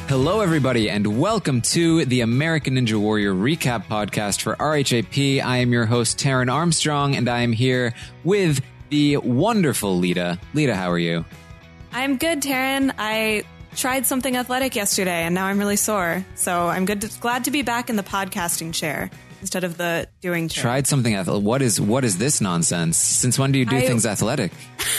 Hello, everybody, and welcome to the American Ninja Warrior Recap Podcast for RHAP. I am your host, Taryn Armstrong, and I am here with the wonderful Lita. Lita, how are you? I'm good, Taryn. I tried something athletic yesterday, and now I'm really sore. So I'm glad to be back in the podcasting chair instead of the doing chair. Tried something athletic. What is this nonsense? Since when do you do things athletic?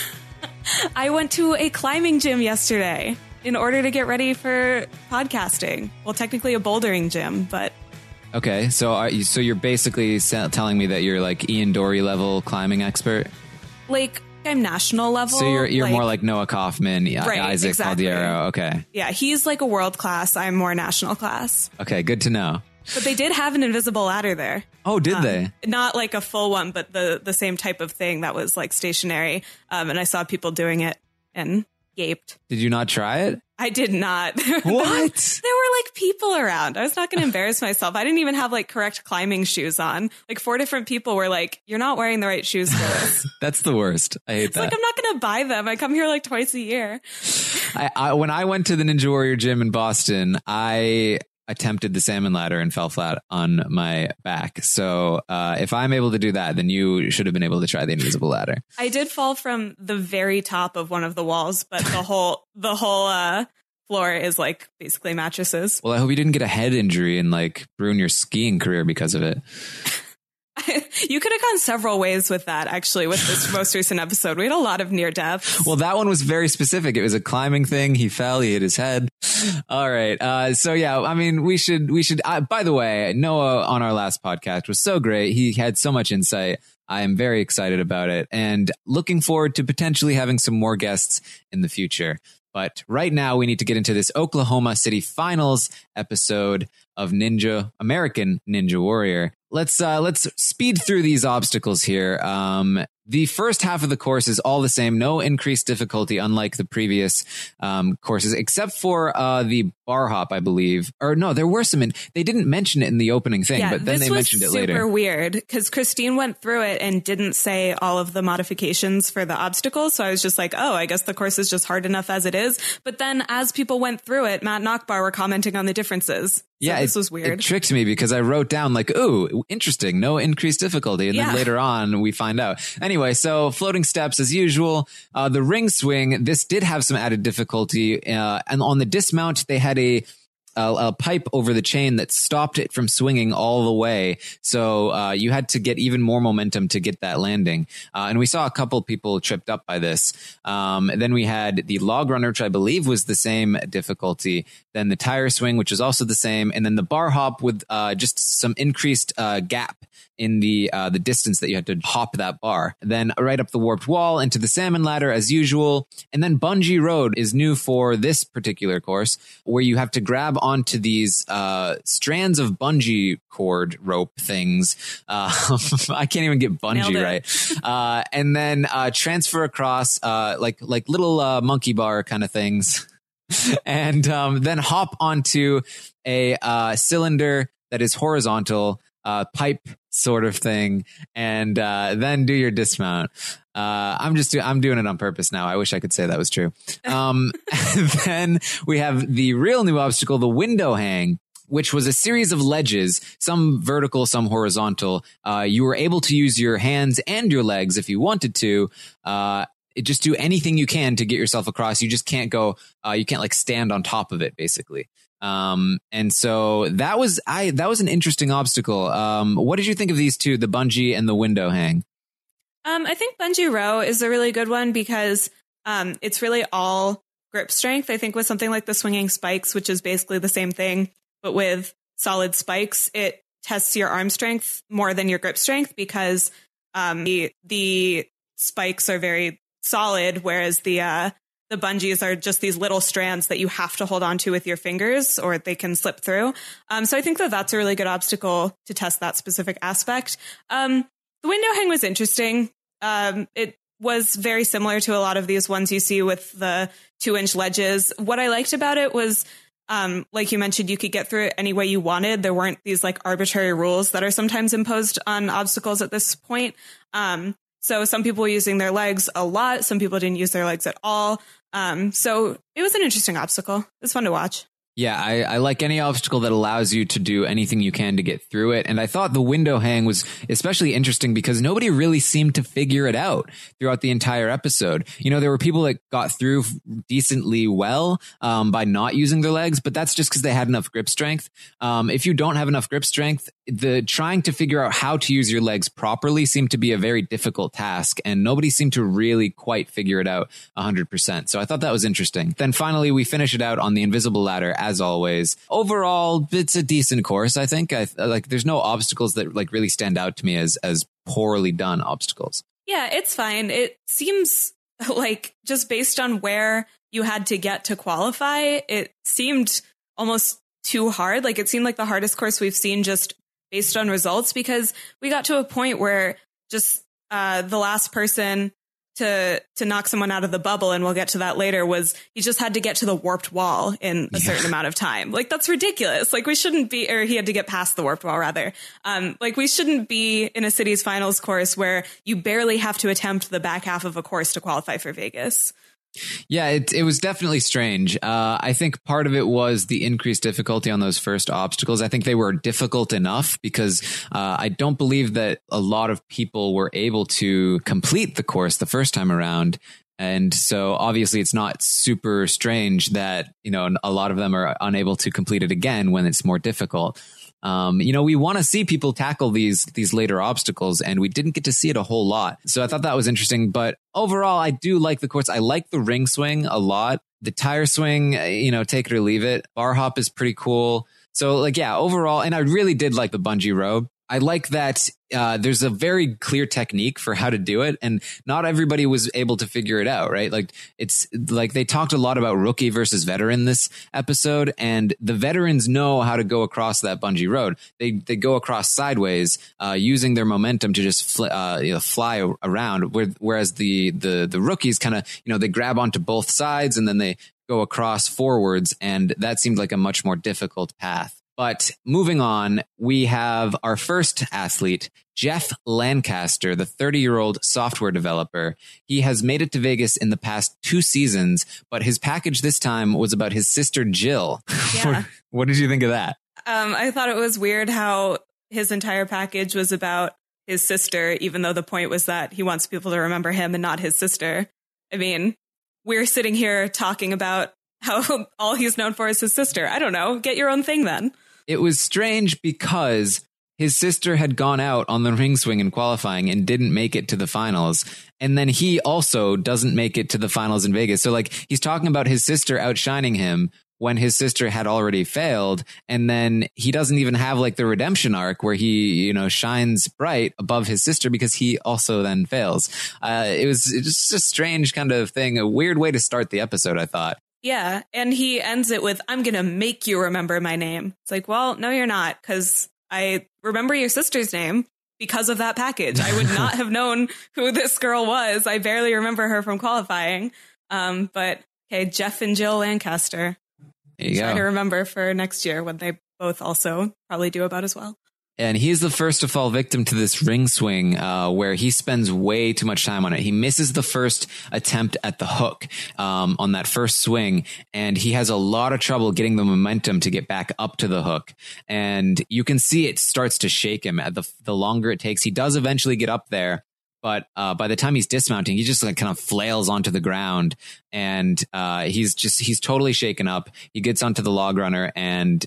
I went to a climbing gym yesterday in order to get ready for podcasting. Well, technically a bouldering gym, but... Okay, so you're basically telling me that you're like Ian Dory level climbing expert? Like, I'm national level. So you're more like Noah Kaufman, right, Isaac exactly. Caldiero. Okay. Yeah, he's like a world class. I'm more national class. Okay, good to know. But they did have an invisible ladder there. Oh, did they? Not like a full one, but the same type of thing that was like stationary. And I saw people doing it and gaped. Did you not try it? I did not. What? There were like people around. I was not going to embarrass myself. I didn't even have like correct climbing shoes on. Like 4 different people were like, "You're not wearing the right shoes for this." That's the worst. I hate that. Like, I'm not going to buy them. I come here like twice a year. When I went to the Ninja Warrior gym in Boston, I attempted the salmon ladder and fell flat on my back. So if I'm able to do that, then you should have been able to try the invisible ladder. I did fall from the very top of one of the walls, but the whole floor is like basically mattresses. Well, I hope you didn't get a head injury and like ruin your skiing career because of it. You could have gone several ways with that, actually, with this most recent episode. We had a lot of near deaths. Well, that one was very specific. It was a climbing thing. He fell. He hit his head. All right. So, yeah, I mean, we should. By the way, Noah on our last podcast was so great. He had so much insight. I am very excited about it and looking forward to potentially having some more guests in the future. But right now, we need to get into this Oklahoma City Finals episode of American Ninja Warrior. Let's speed through these obstacles here. The first half of the course is all the same, no increased difficulty, unlike the previous courses, except for the bar hop, I believe. Or no, there were some. They didn't mention it in the opening thing, but then they mentioned it later. This was super weird because Christine went through it and didn't say all of the modifications for the obstacles. So I was just like, oh, I guess the course is just hard enough as it is. But then as people went through it, Matt and Akbar were commenting on the differences. So this was weird. It tricked me because I wrote down like, ooh, interesting, no increased difficulty. And then later on, we find out. Anyway, so floating steps as usual. The ring swing, this did have some added difficulty. And on the dismount, they had a pipe over the chain that stopped it from swinging all the way. So you had to get even more momentum to get that landing. And we saw a couple people tripped up by this. Then we had the log runner, which I believe was the same difficulty. Then the tire swing, which is also the same. And then the bar hop with just some increased gap in the distance that you had to hop that bar. Then right up the warped wall into the salmon ladder as usual. And then Bungee Road is new for this particular course, where you have to grab onto these strands of bungee cord rope things. I can't even get bungee right. And then transfer across like little monkey bar kind of things. And then hop onto a cylinder that is horizontal, pipe sort of thing, and then do your dismount. I'm doing it on purpose now. I wish I could say that was true. Then we have the real new obstacle, the window hang, which was a series of ledges, some vertical, some horizontal. You were able to use your hands and your legs if you wanted to. Just do anything you can to get yourself across. You just can't go. You can't like stand on top of it, basically. And so that was an interesting obstacle. What did you think of these two, the bungee and the window hang? I think bungee row is a really good one because it's really all grip strength. I think with something like the swinging spikes, which is basically the same thing, but with solid spikes, it tests your arm strength more than your grip strength because the spikes are very solid, whereas the bungees are just these little strands that you have to hold onto with your fingers or they can slip through. So I think that that's a really good obstacle to test that specific aspect. The window hang was interesting. It was very similar to a lot of these ones you see with the 2-inch ledges. What I liked about it was, like you mentioned, you could get through it any way you wanted. There weren't these like arbitrary rules that are sometimes imposed on obstacles at this point. So some people were using their legs a lot. Some people didn't use their legs at all. So it was an interesting obstacle. It was fun to watch. Yeah, I like any obstacle that allows you to do anything you can to get through it. And I thought the window hang was especially interesting because nobody really seemed to figure it out throughout the entire episode. You know, there were people that got through decently well by not using their legs, but that's just because they had enough grip strength. If you don't have enough grip strength, the trying to figure out how to use your legs properly seemed to be a very difficult task, and nobody seemed to really quite figure it out 100%. So I thought that was interesting. Then finally, we finish it out on the invisible ladder, as always. Overall, it's a decent course, I think. There's no obstacles that like really stand out to me as poorly done obstacles. Yeah, it's fine. It seems like just based on where you had to get to qualify, it seemed almost too hard. Like it seemed like the hardest course we've seen just based on results, because we got to a point where just the last person to knock someone out of the bubble, and we'll get to that later, was he just had to get to the warped wall in a certain amount of time. Like that's ridiculous. Like we shouldn't be, or he had to get past the warped wall rather. Like we shouldn't be in a city's finals course where you barely have to attempt the back half of a course to qualify for Vegas. Yeah, it was definitely strange. I think part of it was the increased difficulty on those first obstacles. I think they were difficult enough because I don't believe that a lot of people were able to complete the course the first time around. And so obviously it's not super strange that, you know, a lot of them are unable to complete it again when it's more difficult. You know, we want to see people tackle these later obstacles, and we didn't get to see it a whole lot. So I thought that was interesting. But overall, I do like the course. I like the ring swing a lot. The tire swing, you know, take it or leave it. Bar hop is pretty cool. So like, yeah, overall, and I really did like the bungee rope. I like that there's a very clear technique for how to do it, and not everybody was able to figure it out, right? Like it's like they talked a lot about rookie versus veteran this episode, and the veterans know how to go across that bungee road. They go across sideways using their momentum to just fly around, whereas the rookies kind of, you know, they grab onto both sides and then they go across forwards, and that seemed like a much more difficult path. But moving on, we have our first athlete, Jeff Lancaster, the 30-year-old software developer. He has made it to Vegas in the past 2 seasons, but his package this time was about his sister, Jill. Yeah. What did you think of that? I thought it was weird how his entire package was about his sister, even though the point was that he wants people to remember him and not his sister. I mean, we're sitting here talking about how all he's known for is his sister. I don't know. Get your own thing then. It was strange because his sister had gone out on the ring swing in qualifying and didn't make it to the finals. And then he also doesn't make it to the finals in Vegas. So like he's talking about his sister outshining him when his sister had already failed. And then he doesn't even have like the redemption arc where he, you know, shines bright above his sister because he also then fails. It was just a strange kind of thing, a weird way to start the episode, I thought. Yeah. And he ends it with, I'm going to make you remember my name. It's like, well, no, you're not, because I remember your sister's name because of that package. I would not have known who this girl was. I barely remember her from qualifying. But okay, Jeff and Jill Lancaster. There you go. Try to remember for next year when they both also probably do about as well. And he's the first to fall victim to this ring swing, where he spends way too much time on it. He misses the first attempt at the hook on that first swing, and he has a lot of trouble getting the momentum to get back up to the hook. And you can see it starts to shake him. The longer it takes, he does eventually get up there. But by the time he's dismounting, he just like kind of flails onto the ground, and he's totally shaken up. He gets onto the log runner and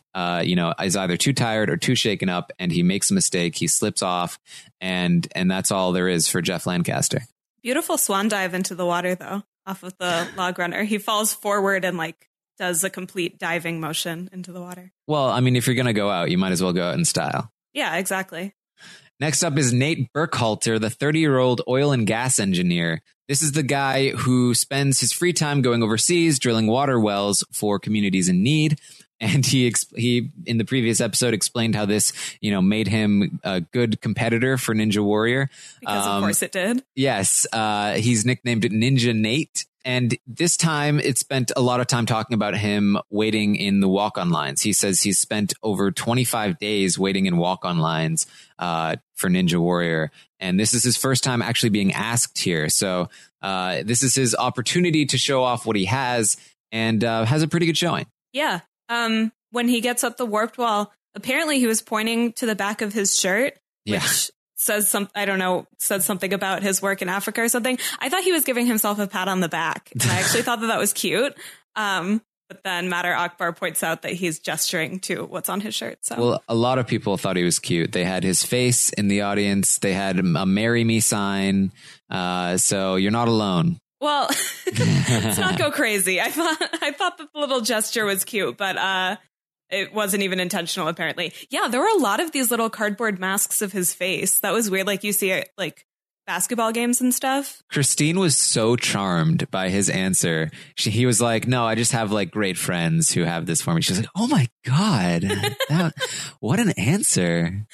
is either too tired or too shaken up, and he makes a mistake. He slips off, and that's all there is for Jeff Lancaster. Beautiful swan dive into the water though, off of the log runner. He falls forward and like does a complete diving motion into the water. Well, I mean, if you're gonna go out, you might as well go out in style. Yeah, exactly. Next up is Nate Burkhalter, the 30-year-old oil and gas engineer. This is the guy who spends his free time going overseas, drilling water wells for communities in need. And he in the previous episode explained how this, made him a good competitor for Ninja Warrior. Because of course it did. Yes. He's nicknamed Ninja Nate. And this time it spent a lot of time talking about him waiting in the walk-on lines. He says he's spent over 25 days waiting in walk-on lines for Ninja Warrior. And this is his first time actually being asked here. So this is his opportunity to show off what he has, and has a pretty good showing. Yeah. when he gets up the warped wall, apparently he was pointing to the back of his shirt, which says something about his work in Africa or something. I thought he was giving himself a pat on the back. And I actually thought that was cute. But then Matter Akbar points out that he's gesturing to what's on his shirt. So, well, a lot of people thought he was cute. They had his face in the audience. They had a "Marry Me" sign. So you're not alone. Well, let's not go crazy. I thought that the little gesture was cute, but it wasn't even intentional, apparently. Yeah, there were a lot of these little cardboard masks of his face. That was weird. Like you see it like basketball games and stuff. Christine was so charmed by his answer. He was like, no, I just have like great friends who have this for me. She's like, oh my God, what an answer.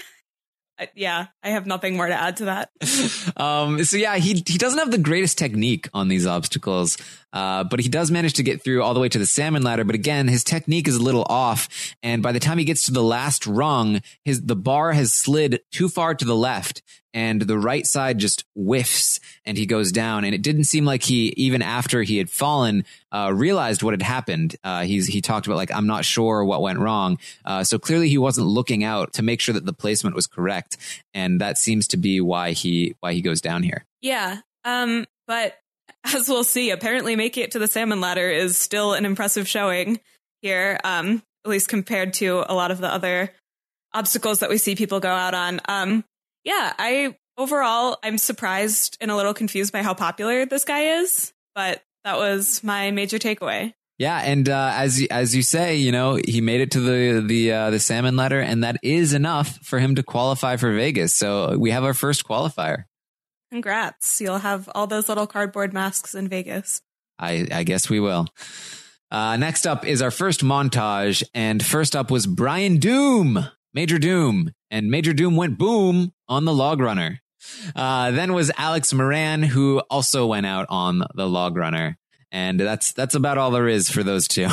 Yeah, I have nothing more to add to that. So yeah, he doesn't have the greatest technique on these obstacles, but he does manage to get through all the way to the salmon ladder. But again, his technique is a little off, and by the time he gets to the last rung, the bar has slid too far to the left, and the right side just whiffs, and he goes down. And it didn't seem like he, even after he had fallen, realized what had happened. He talked about like, I'm not sure what went wrong. So clearly he wasn't looking out to make sure that the placement was correct. And that seems to be why he goes down here. Yeah. But as we'll see, apparently making it to the salmon ladder is still an impressive showing here, at least compared to a lot of the other obstacles that we see people go out on. Yeah, I'm surprised and a little confused by how popular this guy is, but that was my major takeaway. Yeah, and as you say, you know, he made it to the salmon ladder, and that is enough for him to qualify for Vegas. So we have our first qualifier. Congrats! You'll have all those little cardboard masks in Vegas. I guess we will. Next up is our first montage, and first up was Brian Doom, Major Doom, and Major Doom went boom on the log runner. Then was Alex Moran, who also went out on the log runner. And that's about all there is for those two.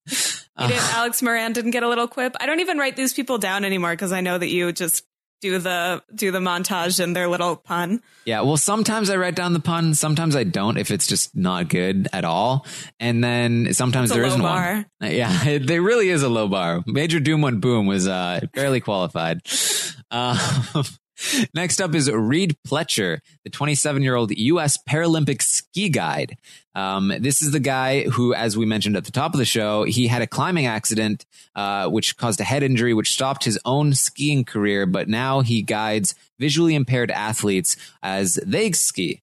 Alex Moran didn't get a little quip. I don't even write these people down anymore because I know that you just do the montage and their little pun. Yeah, well, sometimes I write down the pun, sometimes I don't if it's just not good at all. And then sometimes there isn't one. Yeah, there really is a low bar. Major Doom went boom was barely qualified. Next up is Reed Pletcher, the 27-year-old U.S. Paralympic ski guide. This is the guy who, as we mentioned at the top of the show, he had a climbing accident, which caused a head injury, which stopped his own skiing career. But now he guides visually impaired athletes as they ski.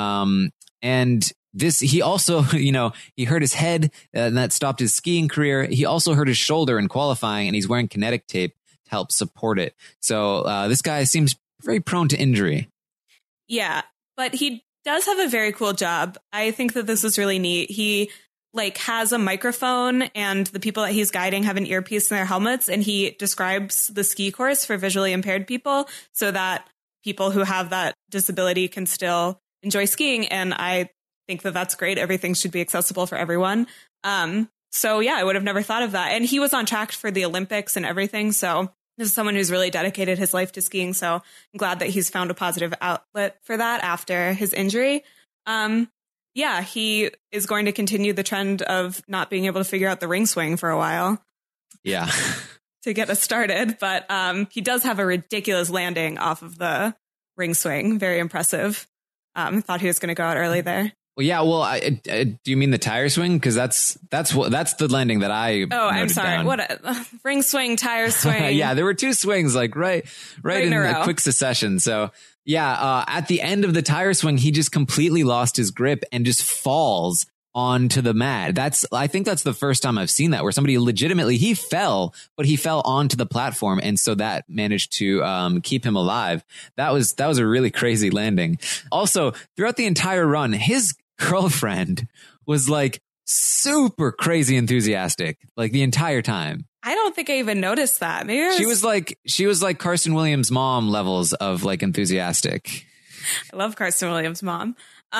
And this, he also, he hurt his head and that stopped his skiing career. He also hurt his shoulder in qualifying, and he's wearing kinetic tape to help support it. So this guy seems very prone to injury. Yeah, but he does have a very cool job. I think that this is really neat. He has a microphone, and the people that he's guiding have an earpiece in their helmets, and he describes the ski course for visually impaired people so that people who have that disability can still enjoy skiing. And I think that that's great. Everything should be accessible for everyone. So yeah, I would have never thought of that. And he was on track for the Olympics and everything. So this is someone who's really dedicated his life to skiing. So I'm glad that he's found a positive outlet for that after his injury. Yeah, he is going to continue the trend of not being able to figure out the ring swing for a while. Yeah. To get us started. But he does have a ridiculous landing off of the ring swing. Very impressive. Thought he was going to go out early there. Well, yeah. Well, do you mean the tire swing? Because that's the landing that I. Oh, I'm sorry. Down. What ring swing, tire swing? Yeah, there were two swings, like right in a quick succession. So yeah, at the end of the tire swing, he just completely lost his grip and just falls onto the mat. I think that's the first time I've seen that, where somebody legitimately, he fell, but he fell onto the platform, and so that managed to keep him alive. That was a really crazy landing. Also, throughout the entire run, his girlfriend was like super crazy enthusiastic, like the entire time. I don't think I even noticed that. Maybe she was like Carson Williams' mom levels of like enthusiastic. I love Carson Williams' mom.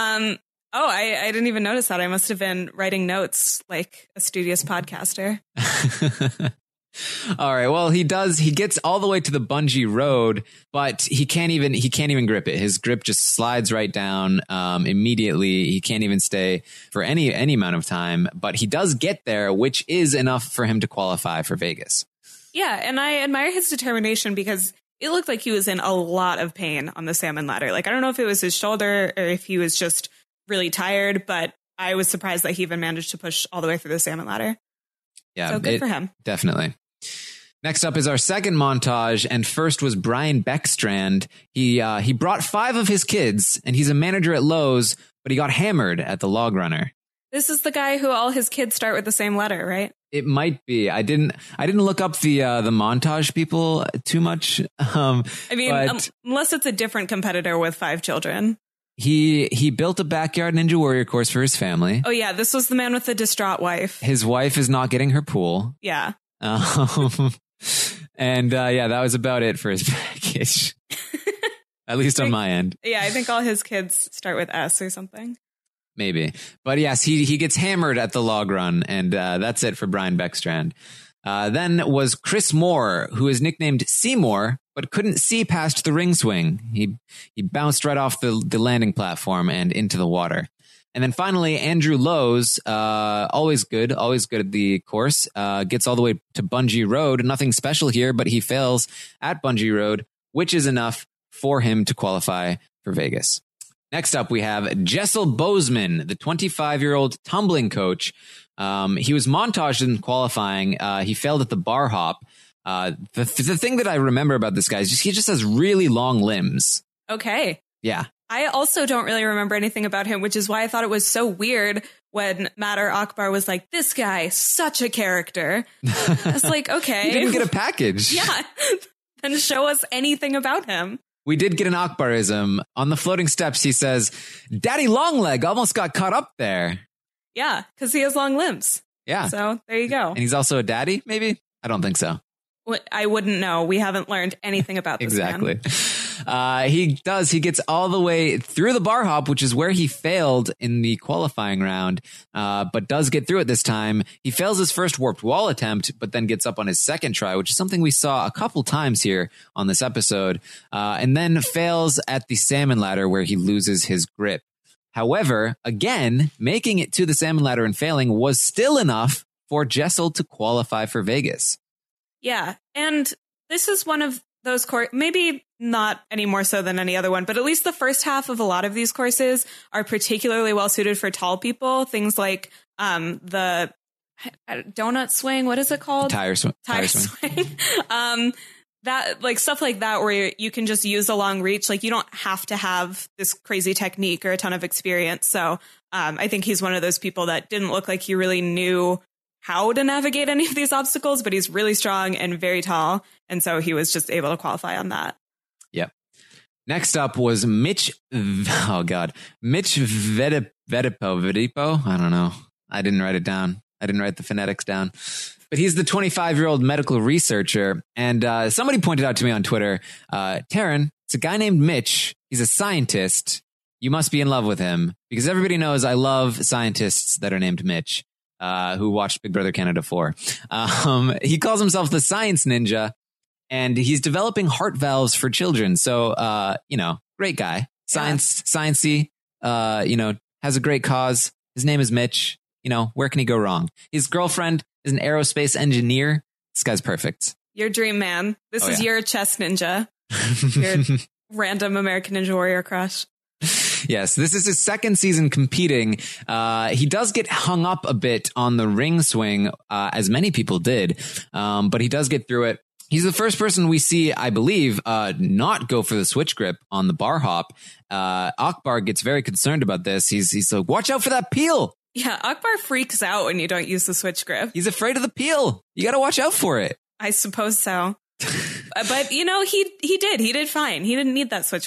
I didn't even notice that. I must have been writing notes like a studious podcaster. All right. Well, he gets all the way to the bungee road, but he can't even grip it. His grip just slides right down immediately. He can't even stay for any amount of time, but he does get there, which is enough for him to qualify for Vegas. Yeah. And I admire his determination because it looked like he was in a lot of pain on the salmon ladder. Like, I don't know if it was his shoulder or if he was just really tired, but I was surprised that he even managed to push all the way through the salmon ladder. Yeah. So good for him. Definitely. Next up is our second montage, and first was Brian Beckstrand. He brought 5 of his kids, and he's a manager at Lowe's, but he got hammered at the Log Runner. This is the guy who all his kids start with the same letter, right? It might be. I didn't look up the montage people too much. I mean, unless it's a different competitor with 5 children. He built a backyard Ninja Warrior course for his family. Oh yeah, this was the man with the distraught wife. His wife is not getting her pool. Yeah. And that was about it for his package. At least on my end. Yeah, I think all his kids start with S or something. Maybe. But yes, he gets hammered at the log run, and that's it for Brian Beckstrand. Then was Chris Moore, who is nicknamed Seymour, but couldn't see past the ring swing. He bounced right off the landing platform and into the water. And then finally, Andrew Lowes, always good at the course, gets all the way to Bungee Road. Nothing special here, but he fails at Bungee Road, which is enough for him to qualify for Vegas. Next up, we have Jessel Bozeman, the 25-year-old tumbling coach. He was montaged in qualifying. He failed at the bar hop. The thing that I remember about this guy is he just has really long limbs. Okay. Yeah. I also don't really remember anything about him, which is why I thought it was so weird when Matter Akbar was like, this guy, such a character. I was like, okay. He didn't get a package. Yeah. Then show us anything about him. We did get an Akbarism. On the floating steps, he says, Daddy Longleg almost got caught up there. Yeah, because he has long limbs. Yeah. So there you go. And he's also a daddy, maybe? I don't think so. I wouldn't know. We haven't learned anything about this exactly. man. He gets all the way through the bar hop, which is where he failed in the qualifying round, but does get through it this time. He fails his first warped wall attempt, but then gets up on his second try, which is something we saw a couple times here on this episode, and then fails at the salmon ladder where he loses his grip. However, again, making it to the salmon ladder and failing was still enough for Jessel to qualify for Vegas. Yeah, and this is one of those maybe not any more so than any other one, but at least the first half of a lot of these courses are particularly well suited for tall people. Things like the donut swing, what is it called? Tire swing. That, like, stuff like that where you can just use a long reach. Like, you don't have to have this crazy technique or a ton of experience. So I think he's one of those people that didn't look like he really knew how to navigate any of these obstacles, but he's really strong and very tall. And so he was just able to qualify on that. Yep. Next up was Mitch Vedipo. I don't know. I didn't write it down. I didn't write the phonetics down. But he's the 25-year-old medical researcher. And somebody pointed out to me on Twitter, Taryn, it's a guy named Mitch. He's a scientist. You must be in love with him. Because everybody knows I love scientists that are named Mitch. Who watched Big Brother Canada 4. He calls himself the Science Ninja, and he's developing heart valves for children. So, great guy. Sciencey, has a great cause. His name is Mitch. Where can he go wrong? His girlfriend is an aerospace engineer. This guy's perfect. Your dream man. This is your chess ninja. Your random American Ninja Warrior crush. Yes, this is his second season competing. He does get hung up a bit on the ring swing, as many people did, but he does get through it. He's the first person we see, I believe, not go for the switch grip on the bar hop. Akbar gets very concerned about this. He's like, watch out for that peel. Yeah, Akbar freaks out when you don't use the switch grip. He's afraid of the peel. You got to watch out for it. I suppose so. But, he did. He did fine. He didn't need that switch grip.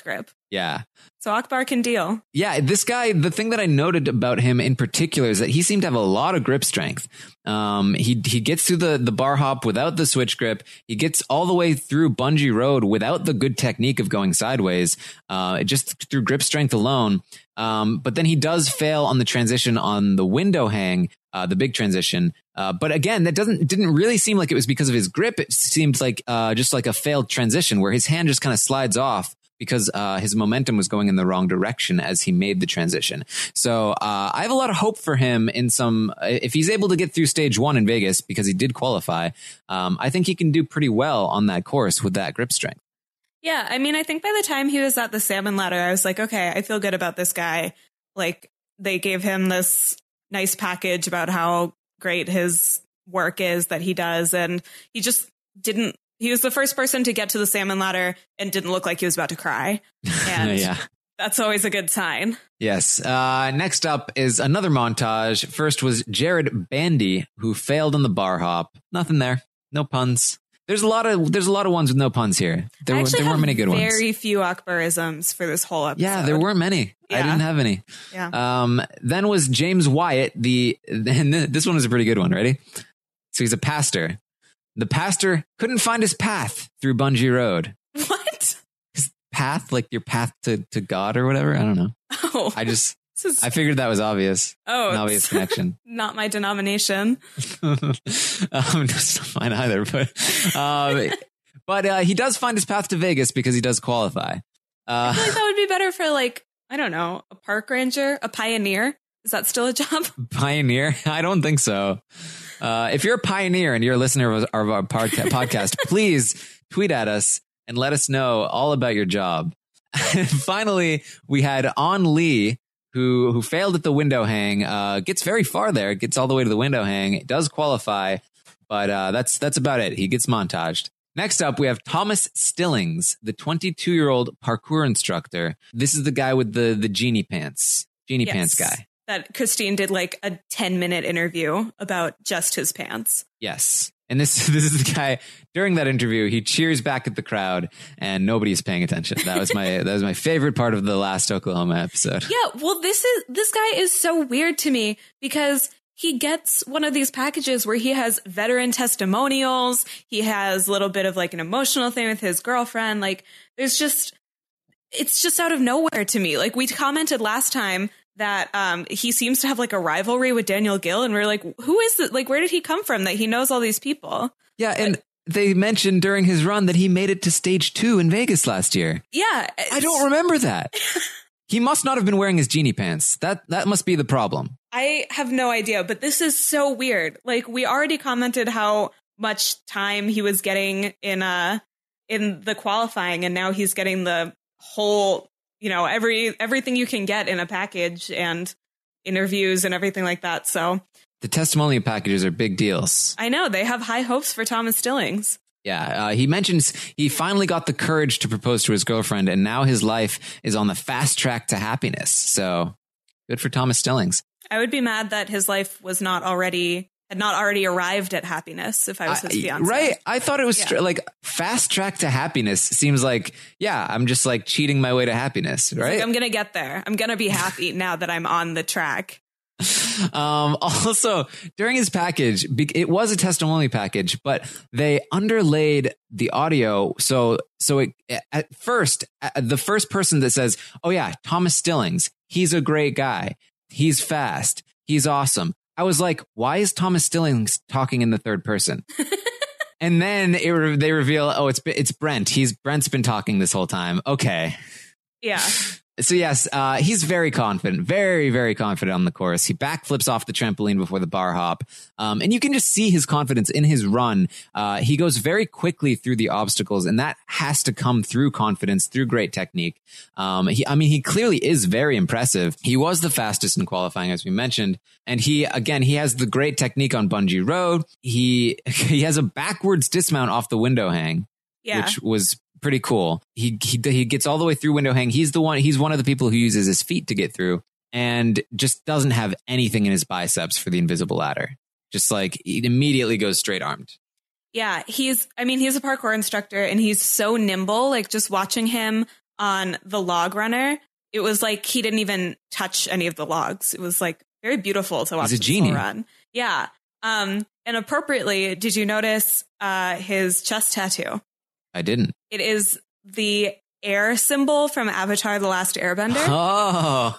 Yeah. So Akbar can deal. Yeah, this guy, the thing that I noted about him in particular is that he seemed to have a lot of grip strength. He gets through the bar hop without the switch grip. He gets all the way through Bungee Road without the good technique of going sideways, just through grip strength alone. But then he does fail on the transition on the window hang, the big transition. But again, that didn't really seem like it was because of his grip. It seemed like just like a failed transition where his hand just kind of slides off because his momentum was going in the wrong direction as he made the transition. So I have a lot of hope for him if he's able to get through stage 1 in Vegas, because he did qualify. I think he can do pretty well on that course with that grip strength. Yeah, I mean, I think by the time he was at the salmon ladder, I was like, okay, I feel good about this guy. Like, they gave him this nice package about how great his work is that he does. And he just didn't. He was the first person to get to the salmon ladder and didn't look like he was about to cry. And yeah. That's always a good sign. Yes. Next up is another montage. First was Jared Bandy, who failed on the bar hop. Nothing there. No puns. There's a lot of ones with no puns here. There weren't many good ones. Very few Akbarisms for this whole episode. Yeah, there weren't many. Yeah. I didn't have any. Yeah. Then was James Wyatt. This one was a pretty good one. Ready? So he's a pastor. The pastor couldn't find his path through Bungee Road. What? His path, like your path to God or whatever? I don't know. Oh. I figured that was obvious. Oh. An obvious connection. Not my denomination. That's not mine either. But he does find his path to Vegas because he does qualify. I feel like that would be better for, like, I don't know, a park ranger, a pioneer. Is that still a job? Pioneer? I don't think so. If you're a pioneer and you're a listener of our podcast, please tweet at us and let us know all about your job. Finally, we had On Lee, who failed at the window hang, gets very far there, gets all the way to the window hang, does qualify, but that's about it. He gets montaged. Next up, we have Thomas Stillings, the 22-year-old parkour instructor. This is the guy with the genie pants. Yes. Pants guy. That Christine did like a 10-minute interview about just his pants. Yes. And this is the guy, during that interview, he cheers back at the crowd and nobody's paying attention. That was my favorite part of the last Oklahoma episode. Yeah, well, this guy is so weird to me because he gets one of these packages where he has veteran testimonials. He has a little bit of like an emotional thing with his girlfriend. Like it's just out of nowhere to me. Like we commented last time that he seems to have like a rivalry with Daniel Gill. And we're like, who is this? Like, where did he come from that he knows all these people? Yeah. And they mentioned during his run that he made it to stage 2 in Vegas last year. Yeah. I don't remember that. He must not have been wearing his genie pants. That must be the problem. I have no idea, but this is so weird. Like we already commented how much time he was getting in the qualifying. And now he's getting the whole, you know, everything you can get in a package and interviews and everything like that. So the testimonial packages are big deals. I know they have high hopes for Thomas Stillings. Yeah. He mentions he finally got the courage to propose to his girlfriend and now his life is on the fast track to happiness. So good for Thomas Stillings. I would be mad that his life had not already arrived at happiness if I was his fiance. Right. I thought it was like fast track to happiness seems like, yeah, I'm just like cheating my way to happiness. Right. Like, I'm going to get there. I'm going to be happy now that I'm on the track. Also, during his package, it was a testimonial package, but they underlaid the audio. So at first, the first person that says, oh yeah, Thomas Stillings, he's a great guy. He's fast. He's awesome. I was like, why is Thomas Stillings talking in the third person? And then they reveal, oh, it's Brent. Brent's been talking this whole time. Okay. Yeah. So yes, he's very confident, very, very confident on the course. He backflips off the trampoline before the bar hop. And you can just see his confidence in his run. He goes very quickly through the obstacles, and that has to come through confidence, through great technique. He clearly is very impressive. He was the fastest in qualifying, as we mentioned. And he has the great technique on Bungee Road. He has a backwards dismount off the window hang, which was pretty cool. He gets all the way through window hang. He's one of the people who uses his feet to get through and just doesn't have anything in his biceps for the invisible ladder. Just like he immediately goes straight armed. Yeah, he's a parkour instructor and he's so nimble. Like just watching him on the log runner, it was like he didn't even touch any of the logs. It was like very beautiful to watch. He's a genius. Run. Yeah. And appropriately, did you notice his chest tattoo? I didn't. It is the air symbol from Avatar: The Last Airbender. Oh.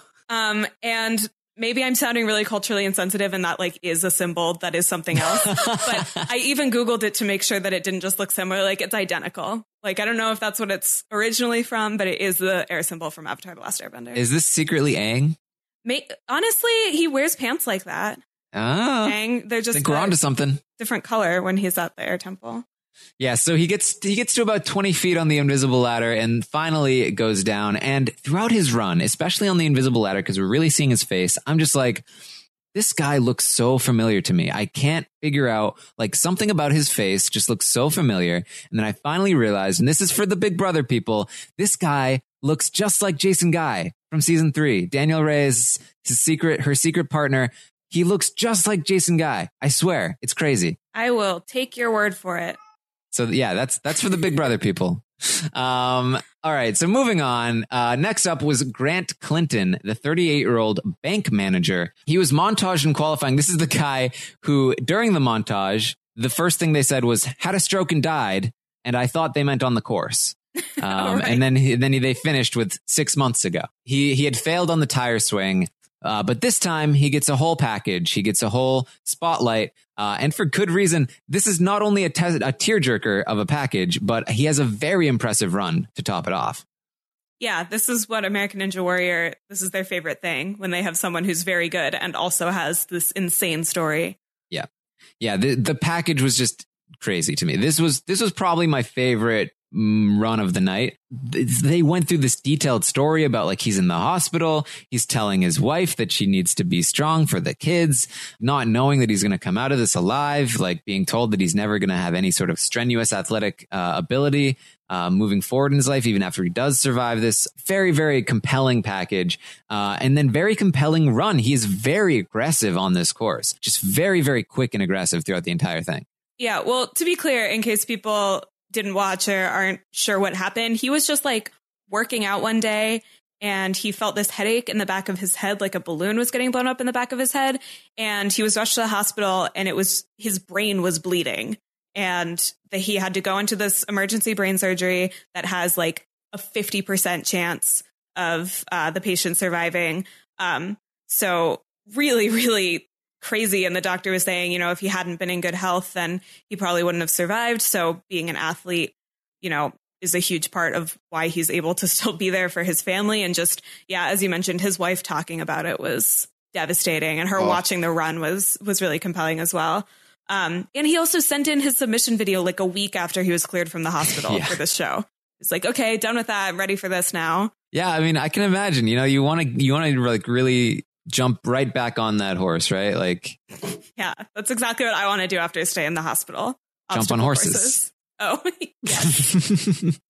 And maybe I'm sounding really culturally insensitive and that like is a symbol that is something else. But I even Googled it to make sure that it didn't just look similar. Like it's identical. Like I don't know if that's what it's originally from, but it is the air symbol from Avatar: The Last Airbender. Is this secretly Aang? Honestly, he wears pants like that. Oh. Aang, they're just I think we're onto something. Different color when he's at the air temple. Yeah, so he gets to about 20 feet on the invisible ladder, and finally it goes down. And throughout his run, especially on the invisible ladder, because we're really seeing his face, I'm just like, this guy looks so familiar to me. I can't figure out, like, something about his face just looks so familiar. And then I finally realized, and this is for the Big Brother people, this guy looks just like Jason Guy from season 3. Daniel Ray is her secret partner. He looks just like Jason Guy. I swear, it's crazy. I will take your word for it. So yeah, that's for the Big Brother people. All right. So moving on. Next up was Grant Clinton, the 38-year-old bank manager. He was montaged in qualifying. This is the guy who, during the montage, the first thing they said was had a stroke and died. And I thought they meant on the course. Right. And then they finished with 6 months ago. He had failed on the tire swing. But this time he gets a whole package. He gets a whole spotlight. And for good reason. This is not only a tearjerker of a package, but he has a very impressive run to top it off. Yeah, this is what American Ninja Warrior, this is their favorite thing when they have someone who's very good and also has this insane story. Yeah. Yeah. The package was just crazy to me. This was probably my favorite run of the night. They went through this detailed story about like he's in the hospital. He's telling his wife that she needs to be strong for the kids, not knowing that he's going to come out of this alive, like being told that he's never going to have any sort of strenuous athletic ability moving forward in his life, even after he does survive this. Very, very compelling package. And then very compelling run. He is very aggressive on this course, just very, very quick and aggressive throughout the entire thing. Yeah. Well, to be clear, in case people didn't watch or aren't sure what happened, he was just like working out one day and he felt this headache in the back of his head, like a balloon was getting blown up in the back of his head. And he was rushed to the hospital and his brain was bleeding and he had to go into this emergency brain surgery that has like a 50% chance of the patient surviving. So really, really crazy. And the doctor was saying, you know, if he hadn't been in good health, then he probably wouldn't have survived. So being an athlete, you know, is a huge part of why he's able to still be there for his family. And just, yeah, as you mentioned, his wife talking about it was devastating. And her watching the run was really compelling as well. And he also sent in his submission video like a week after he was cleared from the hospital for this show. It's like, okay, done with that. I'm ready for this now. Yeah. I mean, I can imagine, you know, you want to like really jump right back on that horse, right? Like, yeah, that's exactly what I want to do after I stay in the hospital. Jump on horses. Oh, yes.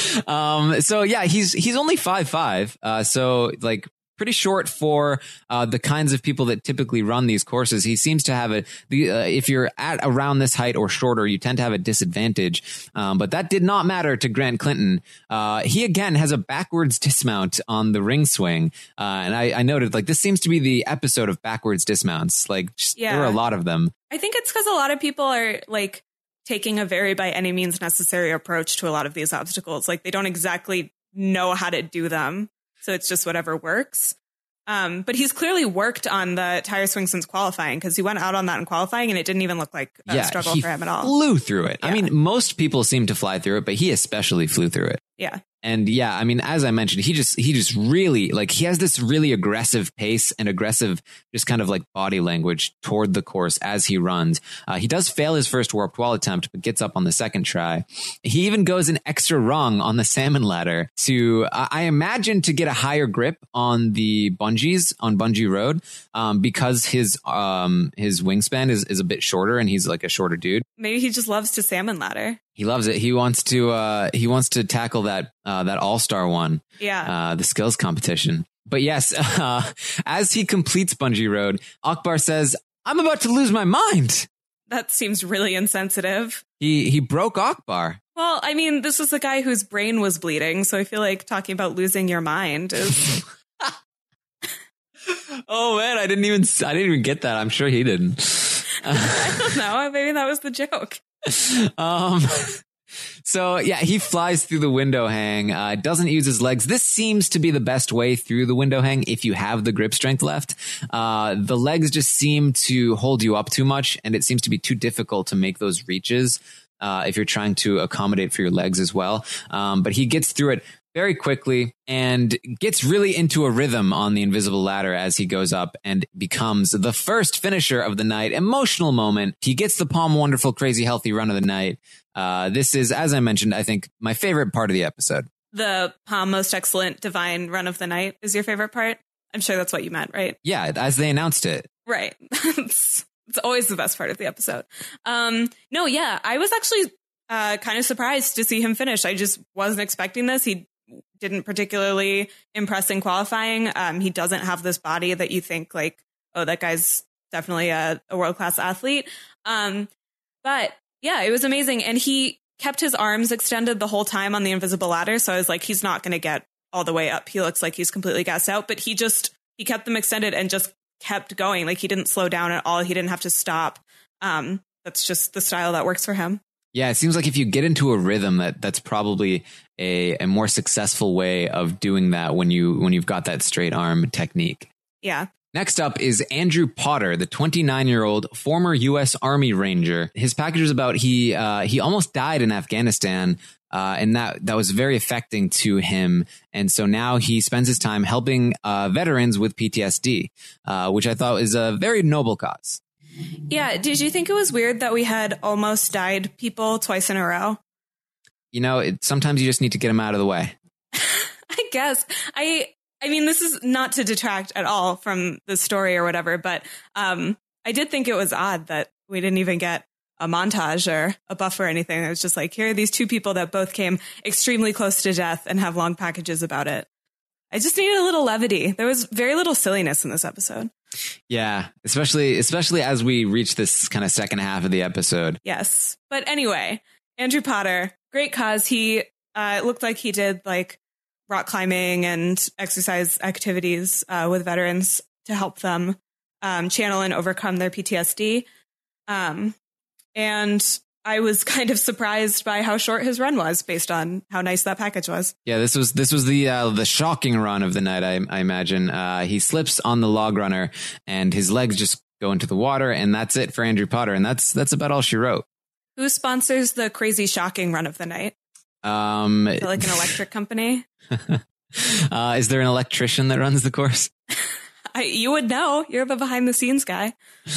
So yeah, he's only 5'5". So like pretty short for the kinds of people that typically run these courses. He seems to have if you're at around this height or shorter, you tend to have a disadvantage. But that did not matter to Grant Clinton. He again has a backwards dismount on the ring swing. And I noted like this seems to be the episode of backwards dismounts. Like there are a lot of them. I think it's because a lot of people are like taking a very by any means necessary approach to a lot of these obstacles. Like they don't exactly know how to do them. So it's just whatever works. But he's clearly worked on the tire swing since qualifying because he went out on that in qualifying and it didn't even look like a struggle for him at all. Flew through it. Yeah. I mean, most people seem to fly through it, but he especially flew through it. Yeah. And yeah, I mean, as I mentioned, he just really like he has this really aggressive pace and aggressive just kind of like body language toward the course as he runs. He does fail his first warped wall attempt, but gets up on the second try. He even goes an extra rung on the salmon ladder to, I imagine, to get a higher grip on the bungees on Bungee Road, because his wingspan is a bit shorter and he's like a shorter dude. Maybe he just loves to salmon ladder. He loves it. He wants to tackle that all-star one. Yeah. The skills competition. But yes, as he completes Bungee Road, Akbar says, "I'm about to lose my mind." That seems really insensitive. He broke Akbar. Well, I mean, this is the guy whose brain was bleeding, so I feel like talking about losing your mind is... Oh man, I didn't even get that. I'm sure he didn't. I don't know. Maybe that was the joke. So yeah, he flies through the window hang, doesn't use his legs. This seems to be the best way through the window hang if you have the grip strength left. The legs just seem to hold you up too much, and it seems to be too difficult to make those reaches if you're trying to accommodate for your legs as well. But he gets through it very quickly and gets really into a rhythm on the invisible ladder as he goes up and becomes the first finisher of the night. Emotional moment. He gets the Palm Wonderful Crazy Healthy run of the night. This is, as I mentioned, I think my favorite part of the episode. The Palm Most Excellent Divine run of the night is your favorite part? I'm sure that's what you meant, right? Yeah, as they announced it. Right. It's always the best part of the episode. No, yeah, I was actually kind of surprised to see him finish. I just wasn't expecting this. He didn't particularly impress in qualifying. He doesn't have this body that you think like, oh, that guy's definitely a world-class athlete. But yeah, it was amazing. And he kept his arms extended the whole time on the invisible ladder. So I was like, he's not going to get all the way up. He looks like he's completely gassed out, but he kept them extended and just kept going. Like he didn't slow down at all. He didn't have to stop. That's just the style that works for him. Yeah, it seems like if you get into a rhythm, that's probably a more successful way of doing that when you've got that straight arm technique. Yeah. Next up is Andrew Potter, the 29-year-old former U.S. Army Ranger. His package was about he almost died in Afghanistan, and that was very affecting to him. And so now he spends his time helping veterans with PTSD, which I thought is a very noble cause. Yeah. Did you think it was weird that we had almost died people twice in a row? You know, sometimes you just need to get them out of the way. I guess. I mean, this is not to detract at all from the story or whatever, but I did think it was odd that we didn't even get a montage or a buff or anything. It was just like, here are these two people that both came extremely close to death and have long packages about it. I just needed a little levity. There was very little silliness in this episode. Yeah, especially as we reach this kind of second half of the episode. Yes. But anyway, Andrew Potter, great cause. He looked like he did like rock climbing and exercise activities with veterans to help them channel and overcome their PTSD. And I was kind of surprised by how short his run was based on how nice that package was. Yeah, this was the shocking run of the night, I imagine. He slips on the log runner and his legs just go into the water, and that's it for Andrew Potter. And that's about all she wrote. Who sponsors the crazy shocking run of the night? Like an electric company? Is there an electrician that runs the course? You would know. You're the behind the scenes guy.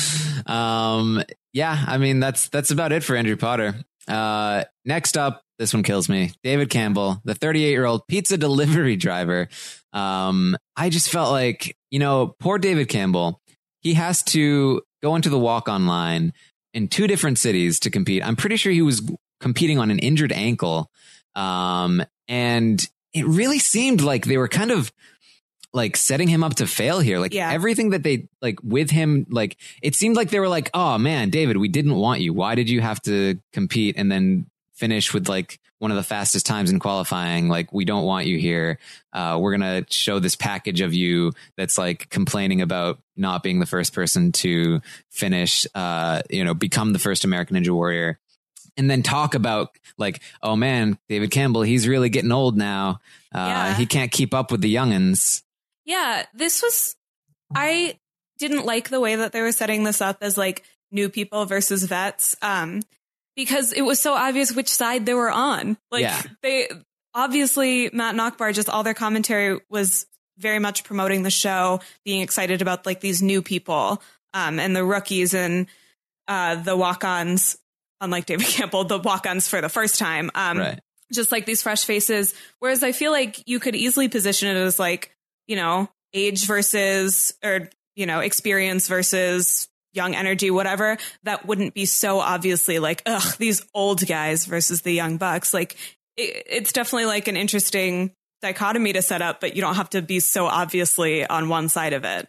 Yeah, I mean, that's about it for Andrew Potter. Next up, this one kills me. David Campbell, the 38-year-old pizza delivery driver. I just felt like, poor David Campbell, he has to go into the walk-on line in 2 different cities to compete. I'm pretty sure he was competing on an injured ankle. And it really seemed like they were kind of like setting him up to fail here. Like everything that they like with him, like it seemed like they were like, oh man, David, we didn't want you. Why did you have to compete and then finish with like one of the fastest times in qualifying? Like, we don't want you here. We're going to show this package of you that's like complaining about not being the first person to finish, become the first American Ninja Warrior. And then talk about like, oh man, David Campbell, he's really getting old now. He can't keep up with the youngins. Yeah, I didn't like the way that they were setting this up as like new people versus vets, because it was so obvious which side they were on. Like they obviously, Matt and Akbar, just all their commentary was very much promoting the show, being excited about like these new people, and the rookies and the walk-ons, unlike David Campbell, the walk-ons for the first time. Right. Just like these fresh faces. Whereas I feel like you could easily position it as like, age versus, or, experience versus young energy, whatever. That wouldn't be so obviously like, ugh, these old guys versus the young bucks. Like it's definitely like an interesting dichotomy to set up, but you don't have to be so obviously on one side of it.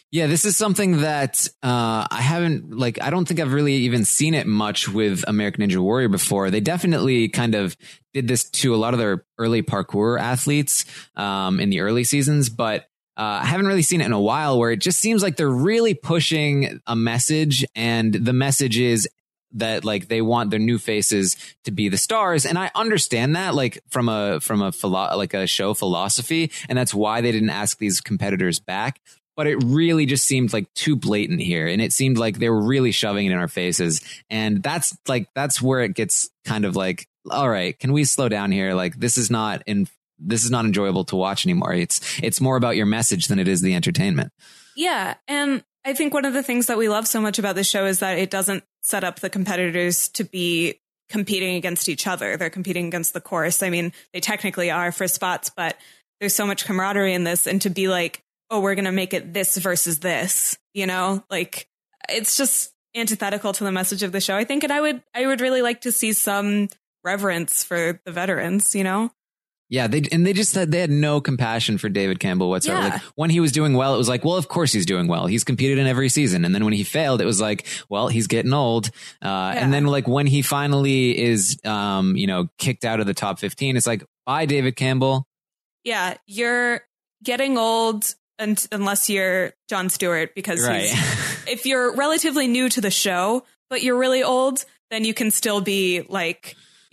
Yeah, this is something that I don't think I've really even seen it much with American Ninja Warrior before. They definitely kind of did this to a lot of their early parkour athletes in the early seasons, but I haven't really seen it in a while, where it just seems like they're really pushing a message, and the message is that like they want their new faces to be the stars. And I understand that, like from a show philosophy, and that's why they didn't ask these competitors back. But it really just seemed like too blatant here. And it seemed like they were really shoving it in our faces. And that's where it gets kind of like, all right, can we slow down here? Like, this is not enjoyable to watch anymore. It's more about your message than it is the entertainment. Yeah. And I think one of the things that we love so much about the show is that it doesn't set up the competitors to be competing against each other. They're competing against the course. I mean, they technically are for spots, but there's so much camaraderie in this. And to be like, oh, we're going to make it this versus this, like it's just antithetical to the message of the show, I think. And I would really like to see some reverence for the veterans, Yeah, they just said they had no compassion for David Campbell whatsoever. Yeah. Like, when he was doing well, it was like, well, of course he's doing well. He's competed in every season. And then when he failed, it was like, well, he's getting old. And then like when he finally is, kicked out of the top 15, it's like, bye, David Campbell. Yeah, you're getting old. Unless you're Jon Stewart, because right. If you're relatively new to the show, but you're really old, then you can still be like,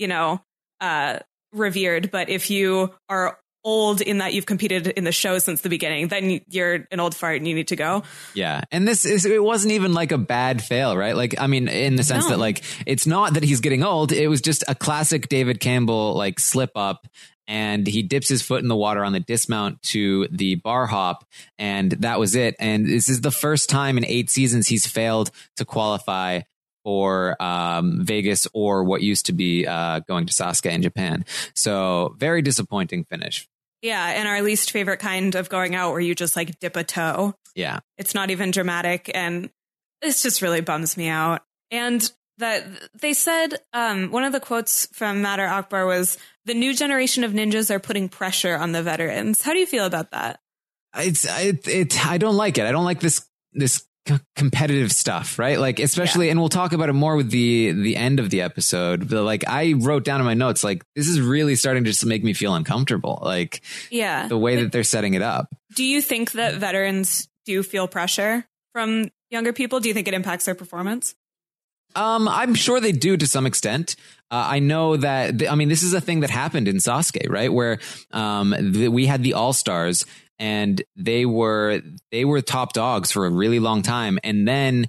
revered. But if you are old in that you've competed in the show since the beginning, then you're an old fart and you need to go. Yeah. And it wasn't even like a bad fail, right? Like, I mean, in the sense that like, it's not that he's getting old. It was just a classic David Campbell, like slip up. And he dips his foot in the water on the dismount to the bar hop. And that was it. And this is the first time in 8 seasons he's failed to qualify for Vegas or what used to be going to Sasuke in Japan. So very disappointing finish. Yeah. And our least favorite kind of going out where you just like dip a toe. Yeah. It's not even dramatic. And this just really bums me out. And that they said one of the quotes from Matter Akbar was, the new generation of ninjas are putting pressure on the veterans. How do you feel about that? I don't like it. I don't like this competitive stuff, right? Like, especially, and we'll talk about it more with the end of the episode. But like, I wrote down in my notes, like, this is really starting to just make me feel uncomfortable. Like, the way that they're setting it up. Do you think that veterans do feel pressure from younger people? Do you think it impacts their performance? I'm sure they do to some extent. I know that, this is a thing that happened in Sasuke, right? Where we had the All-Stars, and they were top dogs for a really long time. And then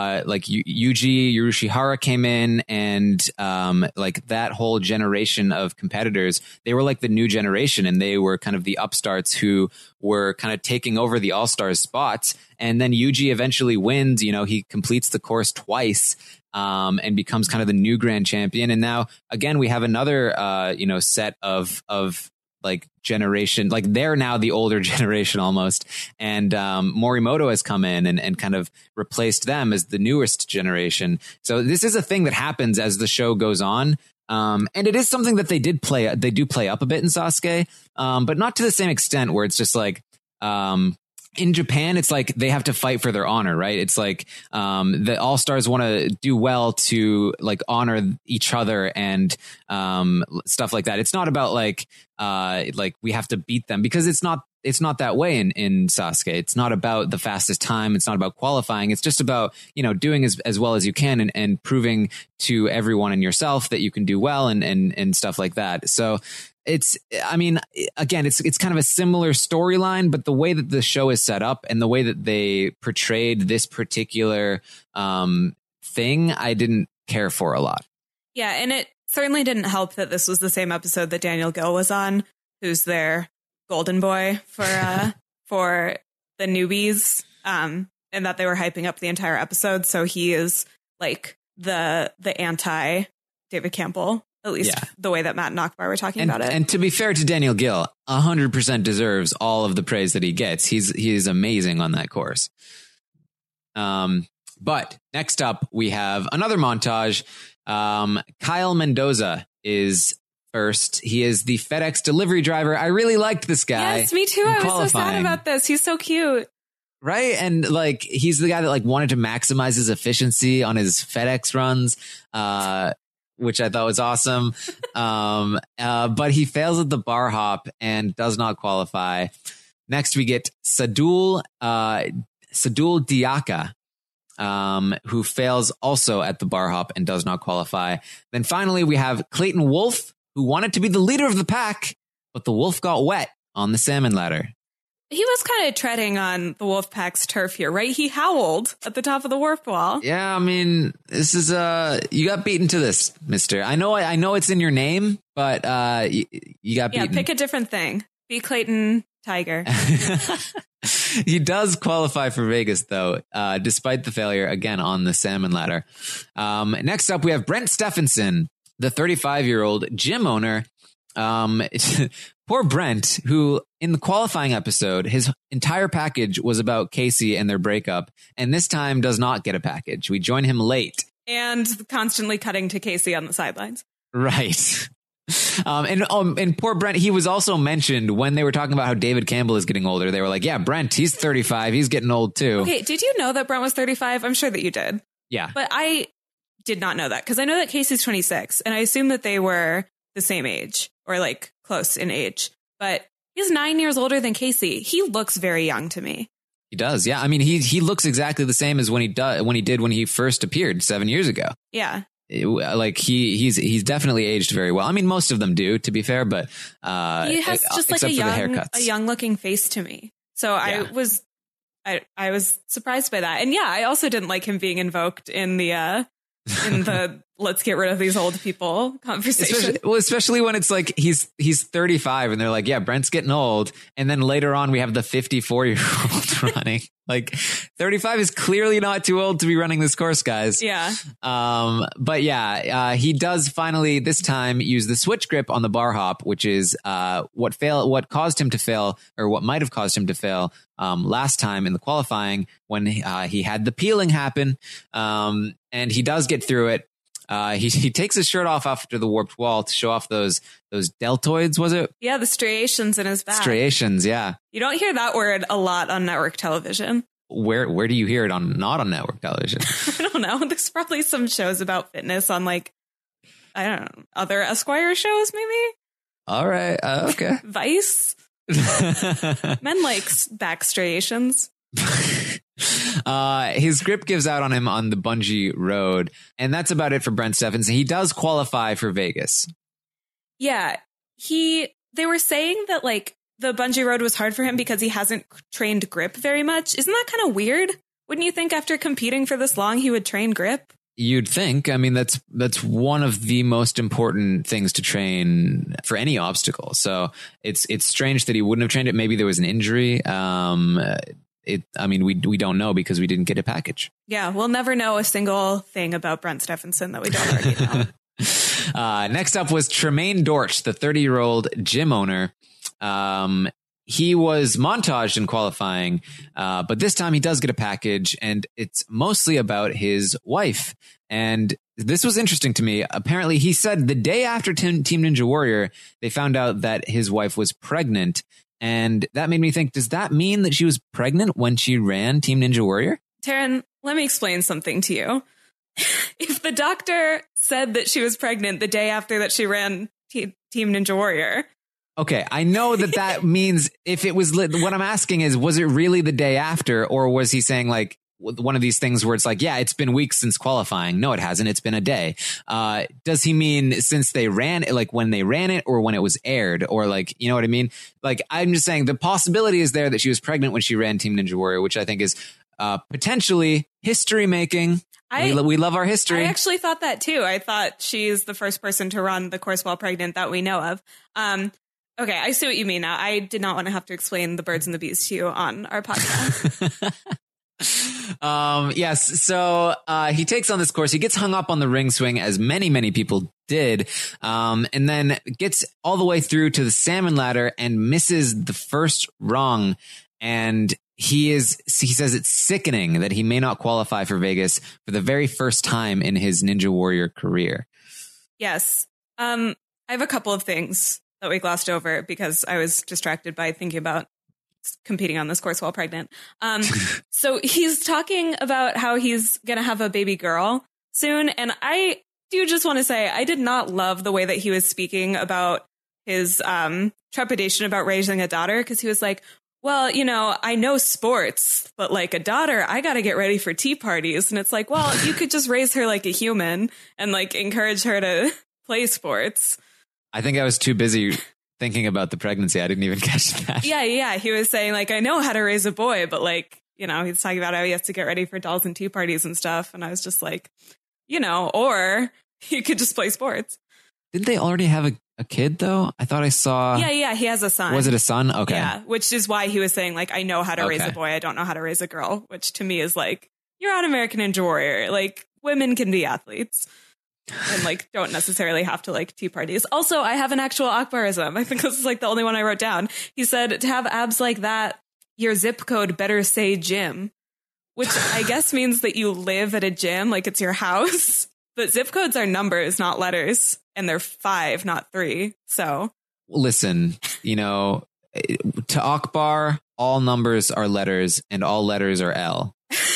Yuji Urushihara came in, and like that whole generation of competitors, they were like the new generation, and they were kind of the upstarts who were kind of taking over the All-Stars spots. And then Yuji eventually wins, he completes the course twice. And becomes kind of the new grand champion. And now again, we have another, set of like generation, like they're now the older generation almost. And Morimoto has come in and kind of replaced them as the newest generation. So this is a thing that happens as the show goes on. And it is something that they do play up a bit in Sasuke, but not to the same extent where it's just like, in Japan, it's like they have to fight for their honor, right? It's like the All-Stars want to do well to like honor each other and stuff like that. It's not about like we have to beat them, because it's not that way in Sasuke. It's not about the fastest time. It's not about qualifying. It's just about, doing as well as you can and proving to everyone and yourself that you can do well and stuff like that. So it's kind of a similar storyline, but the way that the show is set up and the way that they portrayed this particular thing, I didn't care for a lot. Yeah. And it certainly didn't help that this was the same episode that Daniel Gill was on, who's their golden boy for the newbies, and that they were hyping up the entire episode. So he is like the anti David Campbell. At least the way that Matt and Akbar were talking about it. And to be fair to Daniel Gill, 100% deserves all of the praise that he gets. He is amazing on that course. But next up, we have another montage. Kyle Mendoza is first. He is the FedEx delivery driver. I really liked this guy. Yes, me too. I was so sad about this. He's so cute. Right. And like, he's the guy that like wanted to maximize his efficiency on his FedEx runs, which I thought was awesome. But he fails at the bar hop and does not qualify. Next, we get Sadul Diaka, who fails also at the bar hop and does not qualify. Then finally, we have Clayton Wolf, who wanted to be the leader of the pack, but the wolf got wet on the salmon ladder. He was kind of treading on the wolf pack's turf here, right? He howled at the top of the warp wall. Yeah, I mean, this is you got beaten to this, mister. I know it's in your name, but you got beaten. Yeah, pick a different thing. Be Clayton Tiger. He does qualify for Vegas, though, despite the failure, again, on the salmon ladder. Next up, we have Brent Stephenson, the 35-year-old gym owner. Poor Brent, who in the qualifying episode, his entire package was about Casey and their breakup, and this time does not get a package. We join him late. And constantly cutting to Casey on the sidelines. Right. And poor Brent, he was also mentioned when they were talking about how David Campbell is getting older. They were like, yeah, Brent, he's 35. He's getting old too. Okay, did you know that Brent was 35? I'm sure that you did. Yeah. But I did not know that because I know that Casey's 26 and I assume that they were the same age or like close in age. But he's 9 years older than Casey. He looks very young to me. He does. Yeah. I mean, he looks exactly the same as when he did when he first appeared 7 years ago. Yeah. Like he's definitely aged very well. I mean, most of them do, to be fair, but he has just like a young looking face to me. So yeah. I was surprised by that. And yeah, I also didn't like him being invoked in the let's get rid of these old people conversation. Especially when it's like he's 35 and they're like, yeah, Brent's getting old. And then later on we have the 54-year-old running. Like 35 is clearly not too old to be running this course, guys. Yeah. But yeah, he does finally this time use the switch grip on the bar hop, which is what caused him to fail, or what might have caused him to fail last time in the qualifying when he had the peeling happen. And he does get through it. He takes his shirt off after the warped wall to show off those deltoids, was it? Yeah, the striations in his back. Striations, yeah. You don't hear that word a lot on network television. Where do you hear it not on network television? I don't know. There's probably some shows about fitness on like, I don't know, other Esquire shows maybe? All right. Okay. Vice. Men like back striations. His grip gives out on him on the bungee road, and that's about it for Brent Stephenson. He does qualify for Vegas. Yeah, they were saying that like the bungee road was hard for him because he hasn't trained grip very much. Isn't that kind of weird? Wouldn't you think after competing for this long he would train grip? You'd think. I mean, that's one of the most important things to train for any obstacle. So it's strange that he wouldn't have trained it. Maybe there was an injury. We don't know because we didn't get a package. Yeah, we'll never know a single thing about Brent Stephenson that we don't already know. Next up was Tremaine Dortch, the 30-year-old gym owner. He was montaged in qualifying, but this time he does get a package, and it's mostly about his wife. And this was interesting to me. Apparently, he said the day after Team Ninja Warrior, they found out that his wife was pregnant. And that made me think, does that mean that she was pregnant when she ran Team Ninja Warrior? Taryn, let me explain something to you. If the doctor said that she was pregnant the day after that she ran Team Ninja Warrior. Okay, I know that means if it was, what I'm asking is, was it really the day after, or was he saying like one of these things where it's like, yeah, it's been weeks since qualifying. No, it hasn't. It's been a day. Does he mean since they ran it, like when they ran it or when it was aired, or like, you know what I mean? Like, I'm just saying the possibility is there that she was pregnant when she ran Team Ninja Warrior, which I think is potentially history making. We love our history. I actually thought that too. I thought she's the first person to run the course while pregnant that we know of. Okay, I see what you mean now. I did not want to have to explain the birds and the bees to you on our podcast. Yes. So he takes on this course. He gets hung up on the ring swing, as many people did, and then gets all the way through to the salmon ladder and misses the first rung. And he says it's sickening that he may not qualify for Vegas for the very first time in his Ninja Warrior career. Yes. I have a couple of things that we glossed over because I was distracted by thinking about competing on this course while pregnant. So he's talking about how he's going to have a baby girl soon. And I do just want to say, I did not love the way that he was speaking about his trepidation about raising a daughter, because he was like, well, you know, I know sports, but like a daughter, I got to get ready for tea parties. And it's like, well, you could just raise her like a human and like encourage her to play sports. I think I was too busy thinking about the pregnancy. I didn't even catch that. Yeah. He was saying like, I know how to raise a boy, but like, you know, he's talking about how he has to get ready for dolls and tea parties and stuff. And I was just like, you know, or you could just play sports. Didn't they already have a kid though? I thought I saw. Yeah. He has a son. Was it a son? Okay. Yeah. Which is why he was saying like, I know how to raise a boy. I don't know how to raise a girl, which to me is like, you're on American Ninja Warrior. Like women can be athletes. And like don't necessarily have to like tea parties. Also, I have an actual Akbarism. I think this is like the only one I wrote down. He said, to have abs like that, your zip code better say gym, which I guess means that you live at a gym, like it's your house. But zip codes are numbers, not letters, and they're 5, not 3. So listen, you know, to Akbar, all numbers are letters and all letters are L.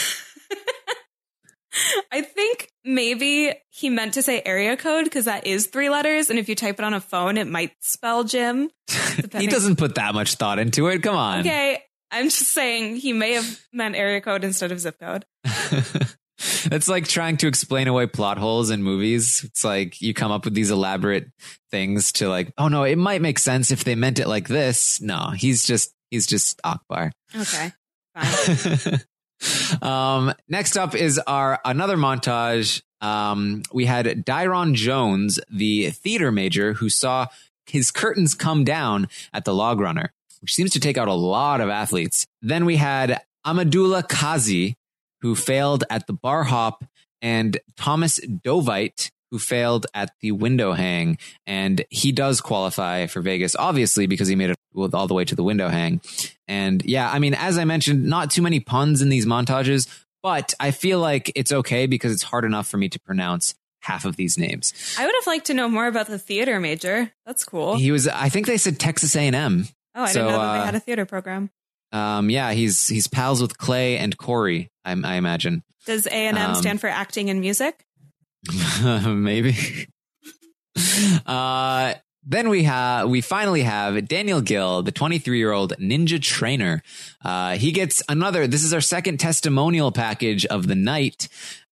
I think maybe he meant to say area code because that is 3 letters. And if you type it on a phone, it might spell gym. He doesn't put that much thought into it. Come on. Okay. I'm just saying he may have meant area code instead of zip code. It's like trying to explain away plot holes in movies. It's like you come up with these elaborate things to like, oh no, it might make sense if they meant it like this. No, he's just Akbar. Okay, fine. Next up is another montage. We had Dyron Jones, the theater major, who saw his curtains come down at the Log Runner, which seems to take out a lot of athletes. Then we had Amadullah Kazi, who failed at the bar hop, and Thomas Dovite, who failed at the window hang. And he does qualify for Vegas, obviously, because he made it all the way to the window hang. And yeah, I mean, as I mentioned, not too many puns in these montages, but I feel like it's okay because it's hard enough for me to pronounce half of these names. I would have liked to know more about the theater major. That's cool. He was, I think they said Texas A&M. Oh, I didn't know that they had a theater program. Yeah, he's pals with Clay and Corey, I imagine. Does A&M stand for acting and music? Maybe. Then we finally have Daniel Gill, the 23-year-old ninja trainer. He gets this is our second testimonial package of the night.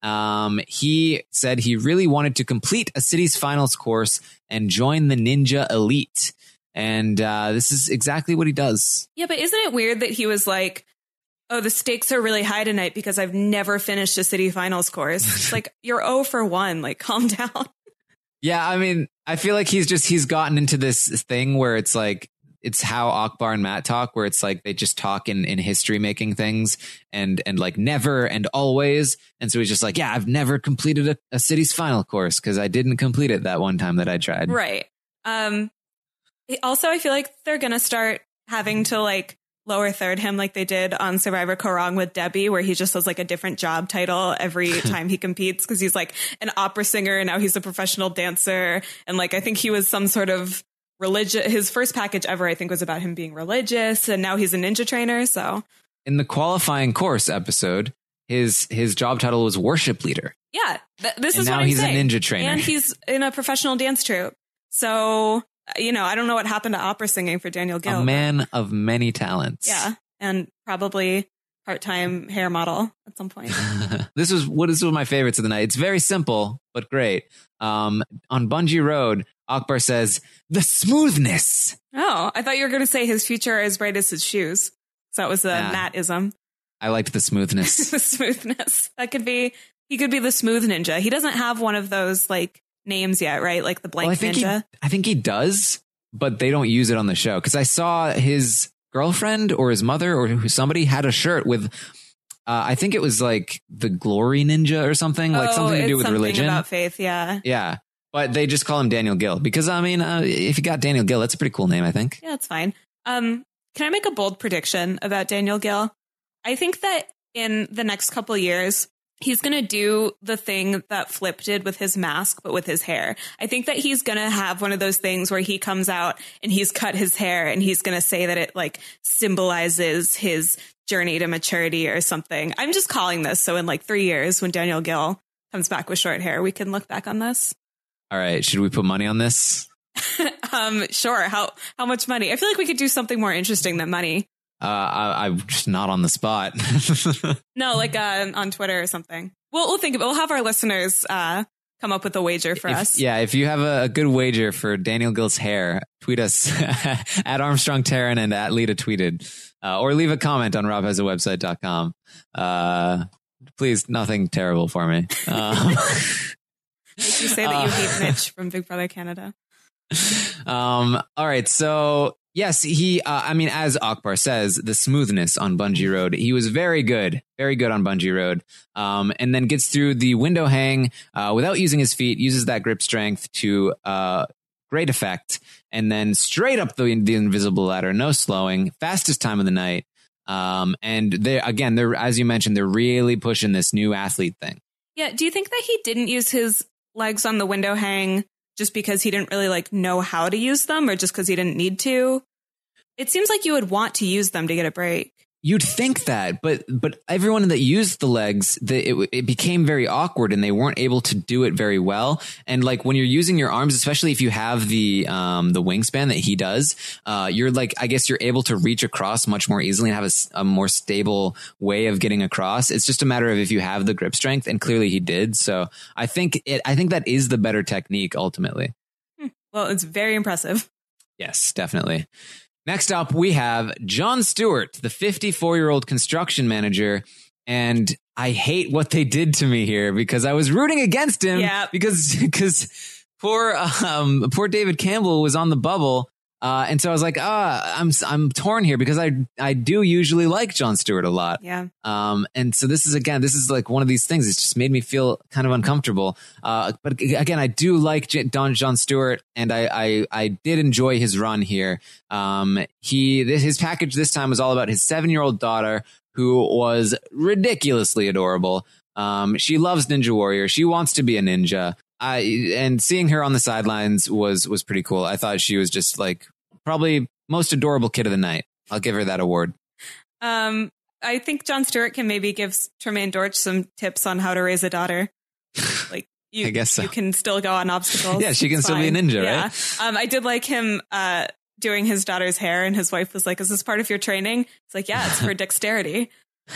He said he really wanted to complete a city's finals course and join the ninja elite. And this is exactly what he does. Yeah, but isn't it weird that he was like, oh, the stakes are really high tonight because I've never finished a city finals course. It's like, you're 0 for 1. Like, calm down. Yeah, I mean, I feel like he's gotten into this thing where it's like, it's how Akbar and Matt talk, where it's like they just talk in history making things and like never and always. And so he's just like, yeah, I've never completed a city's final course because I didn't complete it that one time that I tried. Right. Also, I feel like they're going to start having to like lower third him like they did on Survivor Korong with Debbie, where he just has like a different job title every time he competes because he's like an opera singer and now he's a professional dancer. And like I think he was some sort of religious. His first package ever, I think, was about him being religious, and now he's a ninja trainer. So in the qualifying course episode, his job title was worship leader. Yeah, this is now what I'm he's saying. a ninja trainer, and he's in a professional dance troupe. So, you know, I don't know what happened to opera singing for Daniel Gill. A man of many talents. Yeah. And probably part-time hair model at some point. This was one of my favorites of the night. It's very simple, but great. On Bungee Road, Akbar says, the smoothness. Oh, I thought you were going to say his future as bright as his shoes. So that was the Matt-ism. I liked the smoothness. The smoothness. He could be the smooth ninja. He doesn't have one of those like names yet, right? Like the blank ninja. I think he does, but they don't use it on the show. Because I saw his girlfriend or his mother or somebody had a shirt with, I think it was like the Glory Ninja or something, like something to do with religion. About faith, yeah. Yeah. But they just call him Daniel Gill because, I mean, if you got Daniel Gill, that's a pretty cool name, I think. Yeah, it's fine. Can I make a bold prediction about Daniel Gill? I think that in the next couple of years, he's going to do the thing that Flip did with his mask, but with his hair. I think that he's going to have one of those things where he comes out and he's cut his hair and he's going to say that it like symbolizes his journey to maturity or something. I'm just calling this. So in like 3 years, when Daniel Gill comes back with short hair, we can look back on this. All right. Should we put money on this? Sure. How much money? I feel like we could do something more interesting than money. I'm just not on the spot. No, like on Twitter or something. We'll think of it. We'll have our listeners come up with a wager for us. Yeah, if you have a good wager for Daniel Gill's hair, tweet us at Armstrong Terran and at Lita Tweeted. Or leave a comment on robhasawebsite.com. Please, nothing terrible for me. Make you say that you hate Mitch from Big Brother Canada. All right, so... Yes, he, as Akbar says, the smoothness on Bungee Road, he was very good on Bungee Road. And then gets through the window hang without using his feet, uses that grip strength to great effect. And then straight up the invisible ladder, no slowing, fastest time of the night. And they're, as you mentioned, they're really pushing this new athlete thing. Yeah. Do you think that he didn't use his legs on the window hang just because he didn't really like know how to use them, or just because he didn't need to? It seems like you would want to use them to get a break. You'd think that, but everyone that used the legs, it became very awkward and they weren't able to do it very well. And like when you're using your arms, especially if you have the wingspan that he does, you're like, I guess you're able to reach across much more easily and have a more stable way of getting across. It's just a matter of if you have the grip strength, and clearly he did. So I think that is the better technique ultimately. Well, it's very impressive. Yes, definitely. Next up, we have Jon Stewart, the 54-year-old construction manager. And I hate what they did to me here because I was rooting against him. Yeah. Because poor David Campbell was on the bubble. And so I was like, I'm torn here because I do usually like Jon Stewart a lot. Yeah. And so this is like one of these things. It's just made me feel kind of uncomfortable. But again, I do like Jon Stewart, and I did enjoy his run here. His package this time was all about his 7-year-old daughter, who was ridiculously adorable. She loves Ninja Warrior. She wants to be a ninja. And seeing her on the sidelines was pretty cool. I thought she was just like probably most adorable kid of the night. I'll give her that award. I think Jon Stewart can maybe give Tremaine Dortch some tips on how to raise a daughter. Like I guess so. You can still go on obstacles. Yeah, she can still be a ninja, right? I did like him doing his daughter's hair, and his wife was like, "Is this part of your training?" It's like, "Yeah, it's for dexterity."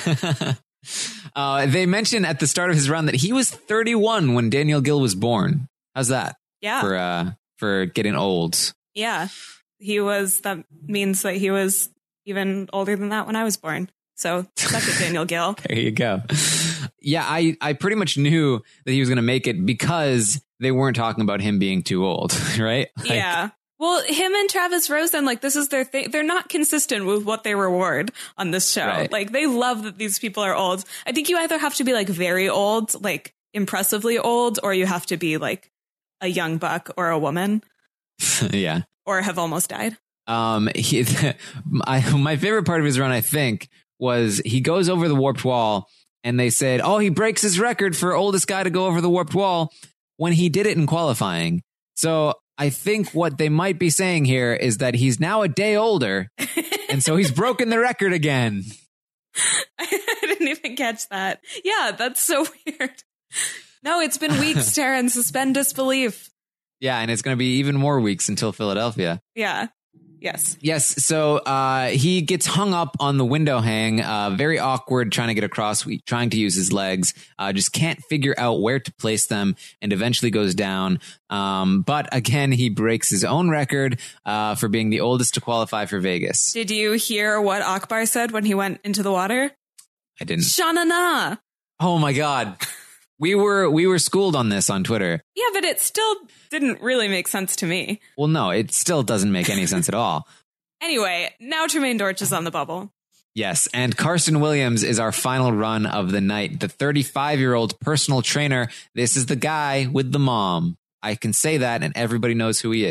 They mentioned at the start of his run that he was 31 when Daniel Gill was born. How's that? Yeah. For getting old. Yeah. That means that he was even older than that when I was born. So suck it, Daniel Gill. There you go. Yeah, I pretty much knew that he was going to make it because they weren't talking about him being too old, right? Yeah. Well, him and Travis Rosen, like, this is their thing. They're not consistent with what they reward on this show. Right. Like, they love that these people are old. I think you either have to be, like, very old, like, impressively old, or you have to be, like, a young buck or a woman. Yeah. Or have almost died. My favorite part of his run, I think, was he goes over the warped wall, and they said, oh, he breaks his record for oldest guy to go over the warped wall when he did it in qualifying. So I think what they might be saying here is that he's now a day older, and so he's broken the record again. I didn't even catch that. Yeah, that's so weird. No, it's been weeks, Taryn. Suspend disbelief. Yeah, and it's going to be even more weeks until Philadelphia. Yeah. Yes. Yes. So he gets hung up on the window hang, very awkward, trying to get across, trying to use his legs, just can't figure out where to place them, and eventually goes down. But again, he breaks his own record for being the oldest to qualify for Vegas. Did you hear what Akbar said when he went into the water? I didn't. Sha-na-na. Oh, my God. We were schooled on this on Twitter. Yeah, but it still didn't really make sense to me. Well, no, it still doesn't make any sense at all. Anyway, now Tremaine Dortch is on the bubble. Yes, and Carson Williams is our final run of the night. The 35-year-old personal trainer. This is the guy with the mom. I can say that, and everybody knows who he is.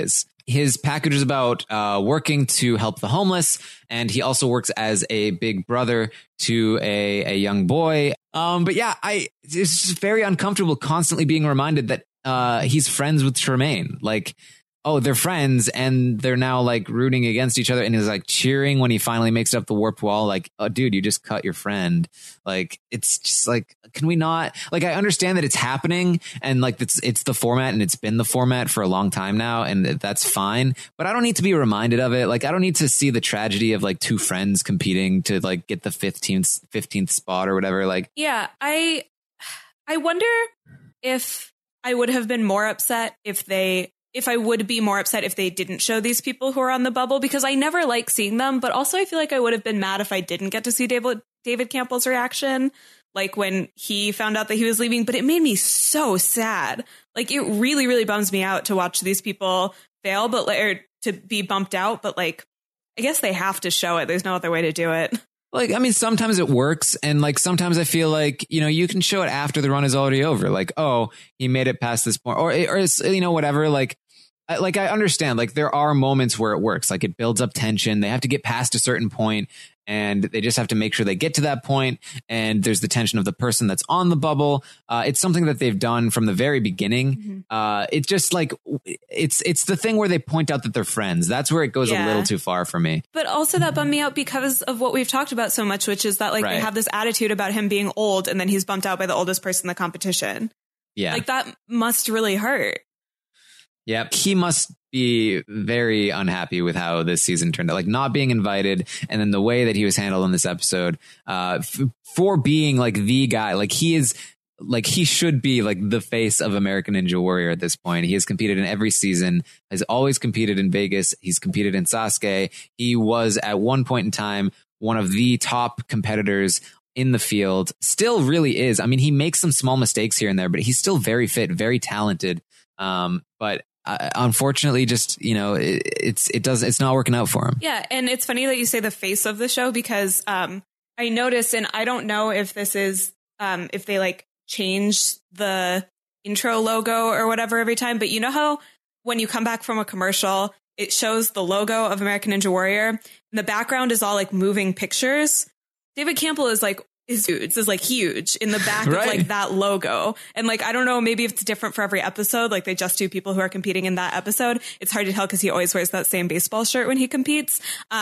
his package is about working to help the homeless, and he also works as a big brother to a young boy. But yeah, it's just very uncomfortable constantly being reminded that he's friends with Tremaine. Like, oh, they're friends and they're now like rooting against each other, and he's like cheering when he finally makes it up the warped wall. Like, oh, dude, you just cut your friend. Like, it's just like, can we not? Like, I understand that it's happening and like it's the format and it's been the format for a long time now, and that's fine. But I don't need to be reminded of it. Like, I don't need to see the tragedy of like two friends competing to like get the 15th spot or whatever. Like, yeah, I wonder if I would have been more upset if I would be more upset if they didn't show these people who are on the bubble, because I never like seeing them. But also I feel like I would have been mad if I didn't get to see David Campbell's reaction, like when he found out that he was leaving. But it made me so sad. Like, it really, really bums me out to watch these people fail, or to be bumped out. But like, I guess they have to show it. There's no other way to do it. Like, I mean, sometimes it works. And like, sometimes I feel like, you know, you can show it after the run is already over. Like, oh, he made it past this point, or you know, whatever. Like, I understand, like, there are moments where it works, like it builds up tension. They have to get past a certain point and they just have to make sure they get to that point. And there's the tension of the person that's on the bubble. It's something that they've done from the very beginning. Mm-hmm. It's just like, it's the thing where they point out that they're friends. That's where it goes a little too far for me. But also that bummed me out because of what we've talked about so much, which is that like they have this attitude about him being old and then he's bumped out by the oldest person in the competition. Yeah. Like, that must really hurt. Yep. He must be very unhappy with how this season turned out, like not being invited. And then the way that he was handled in this episode, for being like the guy, like he should be like the face of American Ninja Warrior at this point. He has competed in every season, has always competed in Vegas. He's competed in Sasuke. He was at one point in time one of the top competitors in the field, still really is. I mean, he makes some small mistakes here and there, but he's still very fit, very talented. But unfortunately, just, you know, it's not working out for him. Yeah. And it's funny that you say the face of the show, because I noticed, and I don't know if this is if they like change the intro logo or whatever every time, but you know how when you come back from a commercial, it shows the logo of American Ninja Warrior and the background is all like moving pictures. David Campbell is huge in the back of like that logo. And like, I don't know, maybe if it's different for every episode, like they just do people who are competing in that episode. It's hard to tell because he always wears that same baseball shirt when he competes.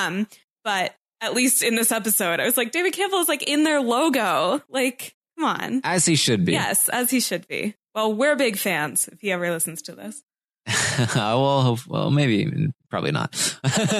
But at least in this episode, I was like, David Campbell is like in their logo. Like, come on. As he should be. Yes, as he should be. Well, we're big fans if he ever listens to this. well, maybe, probably not.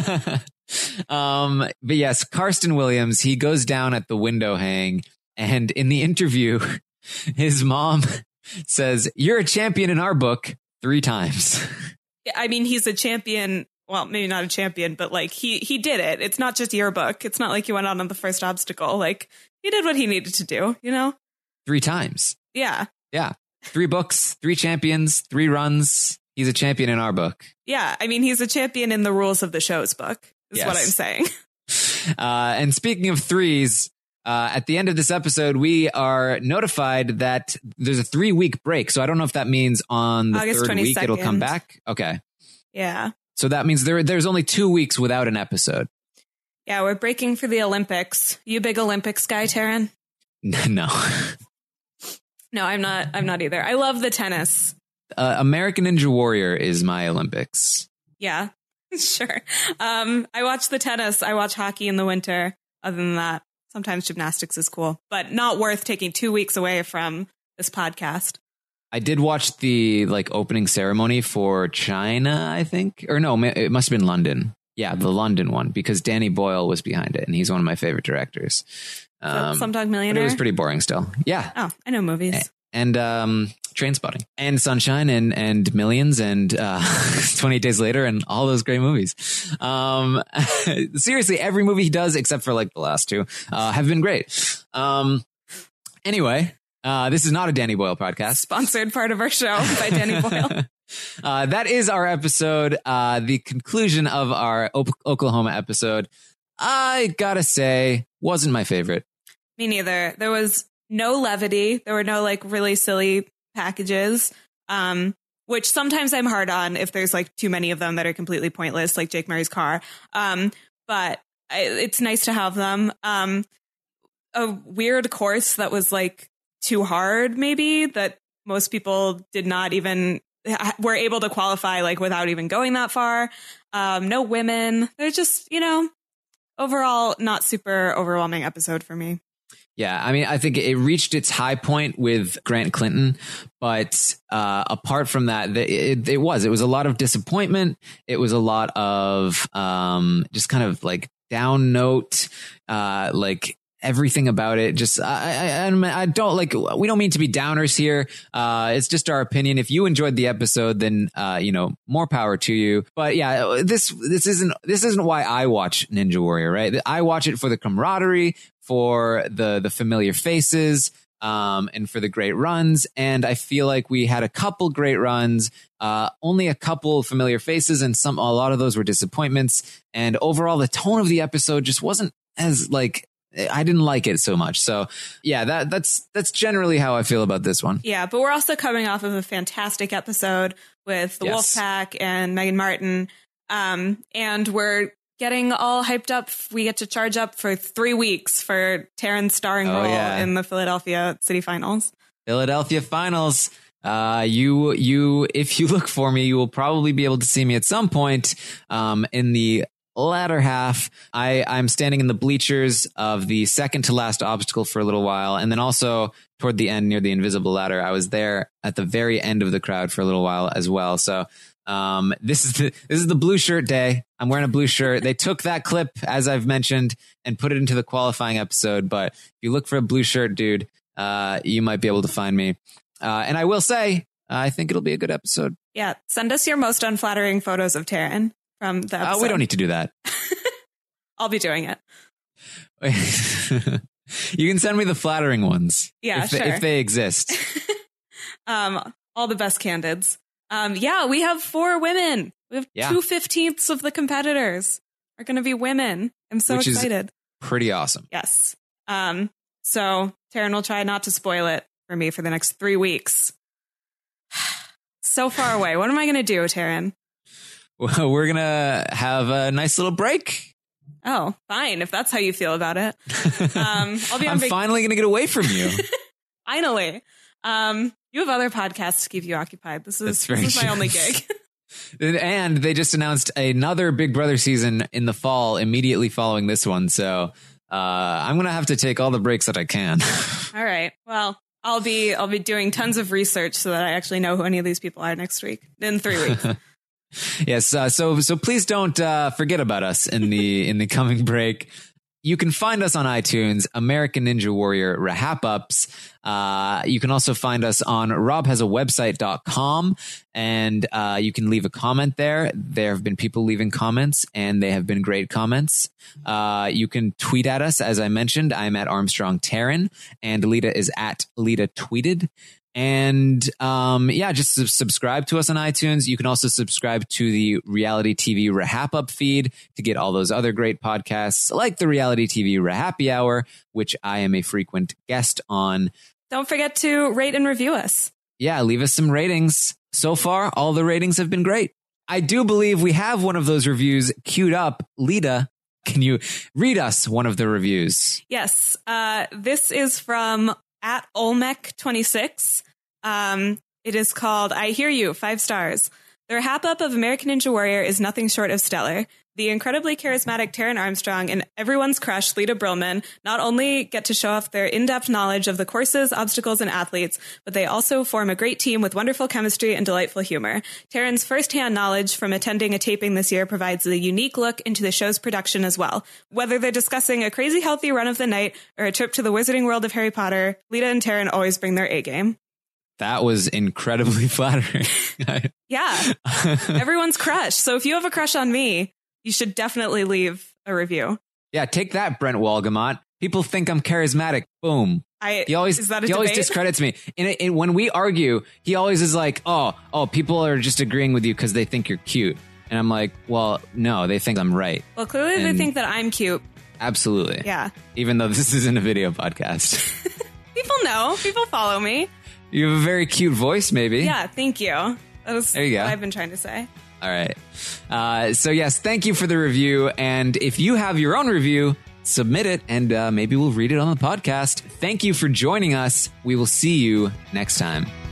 But yes, Karsten Williams, he goes down at the window hang, and in the interview, his mom says, "You're a champion in our book 3 times." I mean, he's a champion. Well, maybe not a champion, but like he did it. It's not just your book. It's not like he went on the first obstacle. Like, he did what he needed to do, you know? 3 times. Yeah. Yeah. 3 books, 3 champions, 3 runs. He's a champion in our book. Yeah. I mean, he's a champion in the rules of the show's book, is what I'm saying. And speaking of 3s, at the end of this episode, we are notified that there's a 3-week break. So I don't know if that means on the August 3rd 22nd. week it'll come back. Okay. Yeah. So that means there's only 2 weeks without an episode. Yeah, we're breaking for the Olympics. You big Olympics guy, Taryn? No. No, I'm not either. I love the tennis. American Ninja Warrior is my Olympics. Yeah, sure. I watch the tennis. I watch hockey in the winter. Other than that, sometimes gymnastics is cool, but not worth taking 2 weeks away from this podcast. I did watch the opening ceremony for China, I think. Or no, it must have been London. Yeah, the London one, because Danny Boyle was behind it, and he's one of my favorite directors. Slumdog Millionaire? But it was pretty boring still. Yeah. Oh, I know movies. And Trainspotting. And Sunshine and Millions and 28 Days Later and all those great movies. Seriously, every movie he does, except for the last 2, have been great. Anyway, this is not a Danny Boyle podcast. Sponsored part of our show by Danny Boyle. That is our episode. The conclusion of our Oklahoma episode, I gotta say, wasn't my favorite. Me neither. There was no levity. There were no really silly packages. which sometimes I'm hard on if there's like too many of them that are completely pointless, like Jake Murray's car. But it's nice to have them. A weird course that was like too hard, maybe, that most people did not even were able to qualify like without even going that far. No women. They're just, overall not super overwhelming episode for me. Yeah, I mean, I think it reached its high point with Grant Clinton, but apart from that, it was a lot of disappointment. It was a lot of just kind of like down note, like everything about it. Just I don't like. We don't mean to be downers here. It's just our opinion. If you enjoyed the episode, then more power to you. But yeah, this isn't why I watch Ninja Warrior, right? I watch it for the camaraderie, for the familiar faces, and for the great runs. And I feel like we had a couple great runs, only a couple familiar faces, and a lot of those were disappointments. And overall, the tone of the episode just wasn't as like, I didn't like it so much. So yeah, that's generally how I feel about this one. Yeah, but we're also coming off of a fantastic episode with the Wolfpack and Megan Martin. And we're getting all hyped up. We get to charge up for 3 weeks for Taran's starring role in the Philadelphia City Finals. Philadelphia Finals. You, if you look for me, you will probably be able to see me at some point in the latter half. I'm standing in the bleachers of the second to last obstacle for a little while, and then also toward the end near the invisible ladder. I was there at the very end of the crowd for a little while as well. So this is the blue shirt day. I'm wearing a blue shirt. They took that clip, as I've mentioned, and put it into the qualifying episode. But if you look for a blue shirt dude, you might be able to find me. And I will say, I think it'll be a good episode. Yeah. Send us your most unflattering photos of Taran from the episode. We don't need to do that. I'll be doing it. You can send me the flattering ones. Yeah, if they exist. All the best candidates. We have 4 women. We have 2/15 of the competitors are going to be women. I'm so excited. Pretty awesome. Yes. So Taran will try not to spoil it for me for the next 3 weeks. So far away. What am I going to do, Taran? Well, we're going to have a nice little break. Oh, fine. If that's how you feel about it. I'll be on I'm finally going to get away from you. Finally. You have other podcasts to keep you occupied. This is my only gig. And they just announced another Big Brother season in the fall, immediately following this one. So I'm going to have to take all the breaks that I can. All right. Well, I'll be doing tons of research so that I actually know who any of these people are next week, in 3 weeks. Yes. So please don't forget about us in the coming break. You can find us on iTunes, American Ninja Warrior Rahap Ups. You can also find us on robhasawebsite.com, and you can leave a comment there. There have been people leaving comments, and they have been great comments. You can tweet at us. As I mentioned, I'm at Armstrong Taran, and Lita is at Lita Tweeted. And just subscribe to us on iTunes. You can also subscribe to the Reality TV Rahap Up feed to get all those other great podcasts, like the Reality TV Rahappy Hour, which I am a frequent guest on. Don't forget to rate and review us. Yeah, leave us some ratings. So far, all the ratings have been great. I do believe we have one of those reviews queued up. Lita, can you read us one of the reviews? Yes. This is from at Olmec26. It is called I Hear You, 5 stars. The Rahap Up of American Ninja Warrior is nothing short of stellar. The incredibly charismatic Taran Armstrong and everyone's crush, Lita Brillman, not only get to show off their in-depth knowledge of the courses, obstacles, and athletes, but they also form a great team with wonderful chemistry and delightful humor. Taran's first-hand knowledge from attending a taping this year provides a unique look into the show's production as well. Whether they're discussing a crazy healthy run of the night or a trip to the wizarding world of Harry Potter, Lita and Taran always bring their A-game. That was incredibly flattering. Yeah. Everyone's crush. So if you have a crush on me, you should definitely leave a review. Yeah, take that, Brent Walgamot. People think I'm charismatic. Boom. He always discredits me. When we argue, he always is like, oh, people are just agreeing with you because they think you're cute. And I'm like, well, no, they think I'm right. Well, clearly they think that I'm cute. Absolutely. Yeah. Even though this isn't a video podcast. People know. People follow me. You have a very cute voice, maybe. Yeah, thank you. was there you go. what I've been trying to say. All right. So yes, thank you for the review. And if you have your own review, submit it and maybe we'll read it on the podcast. Thank you for joining us. We will see you next time.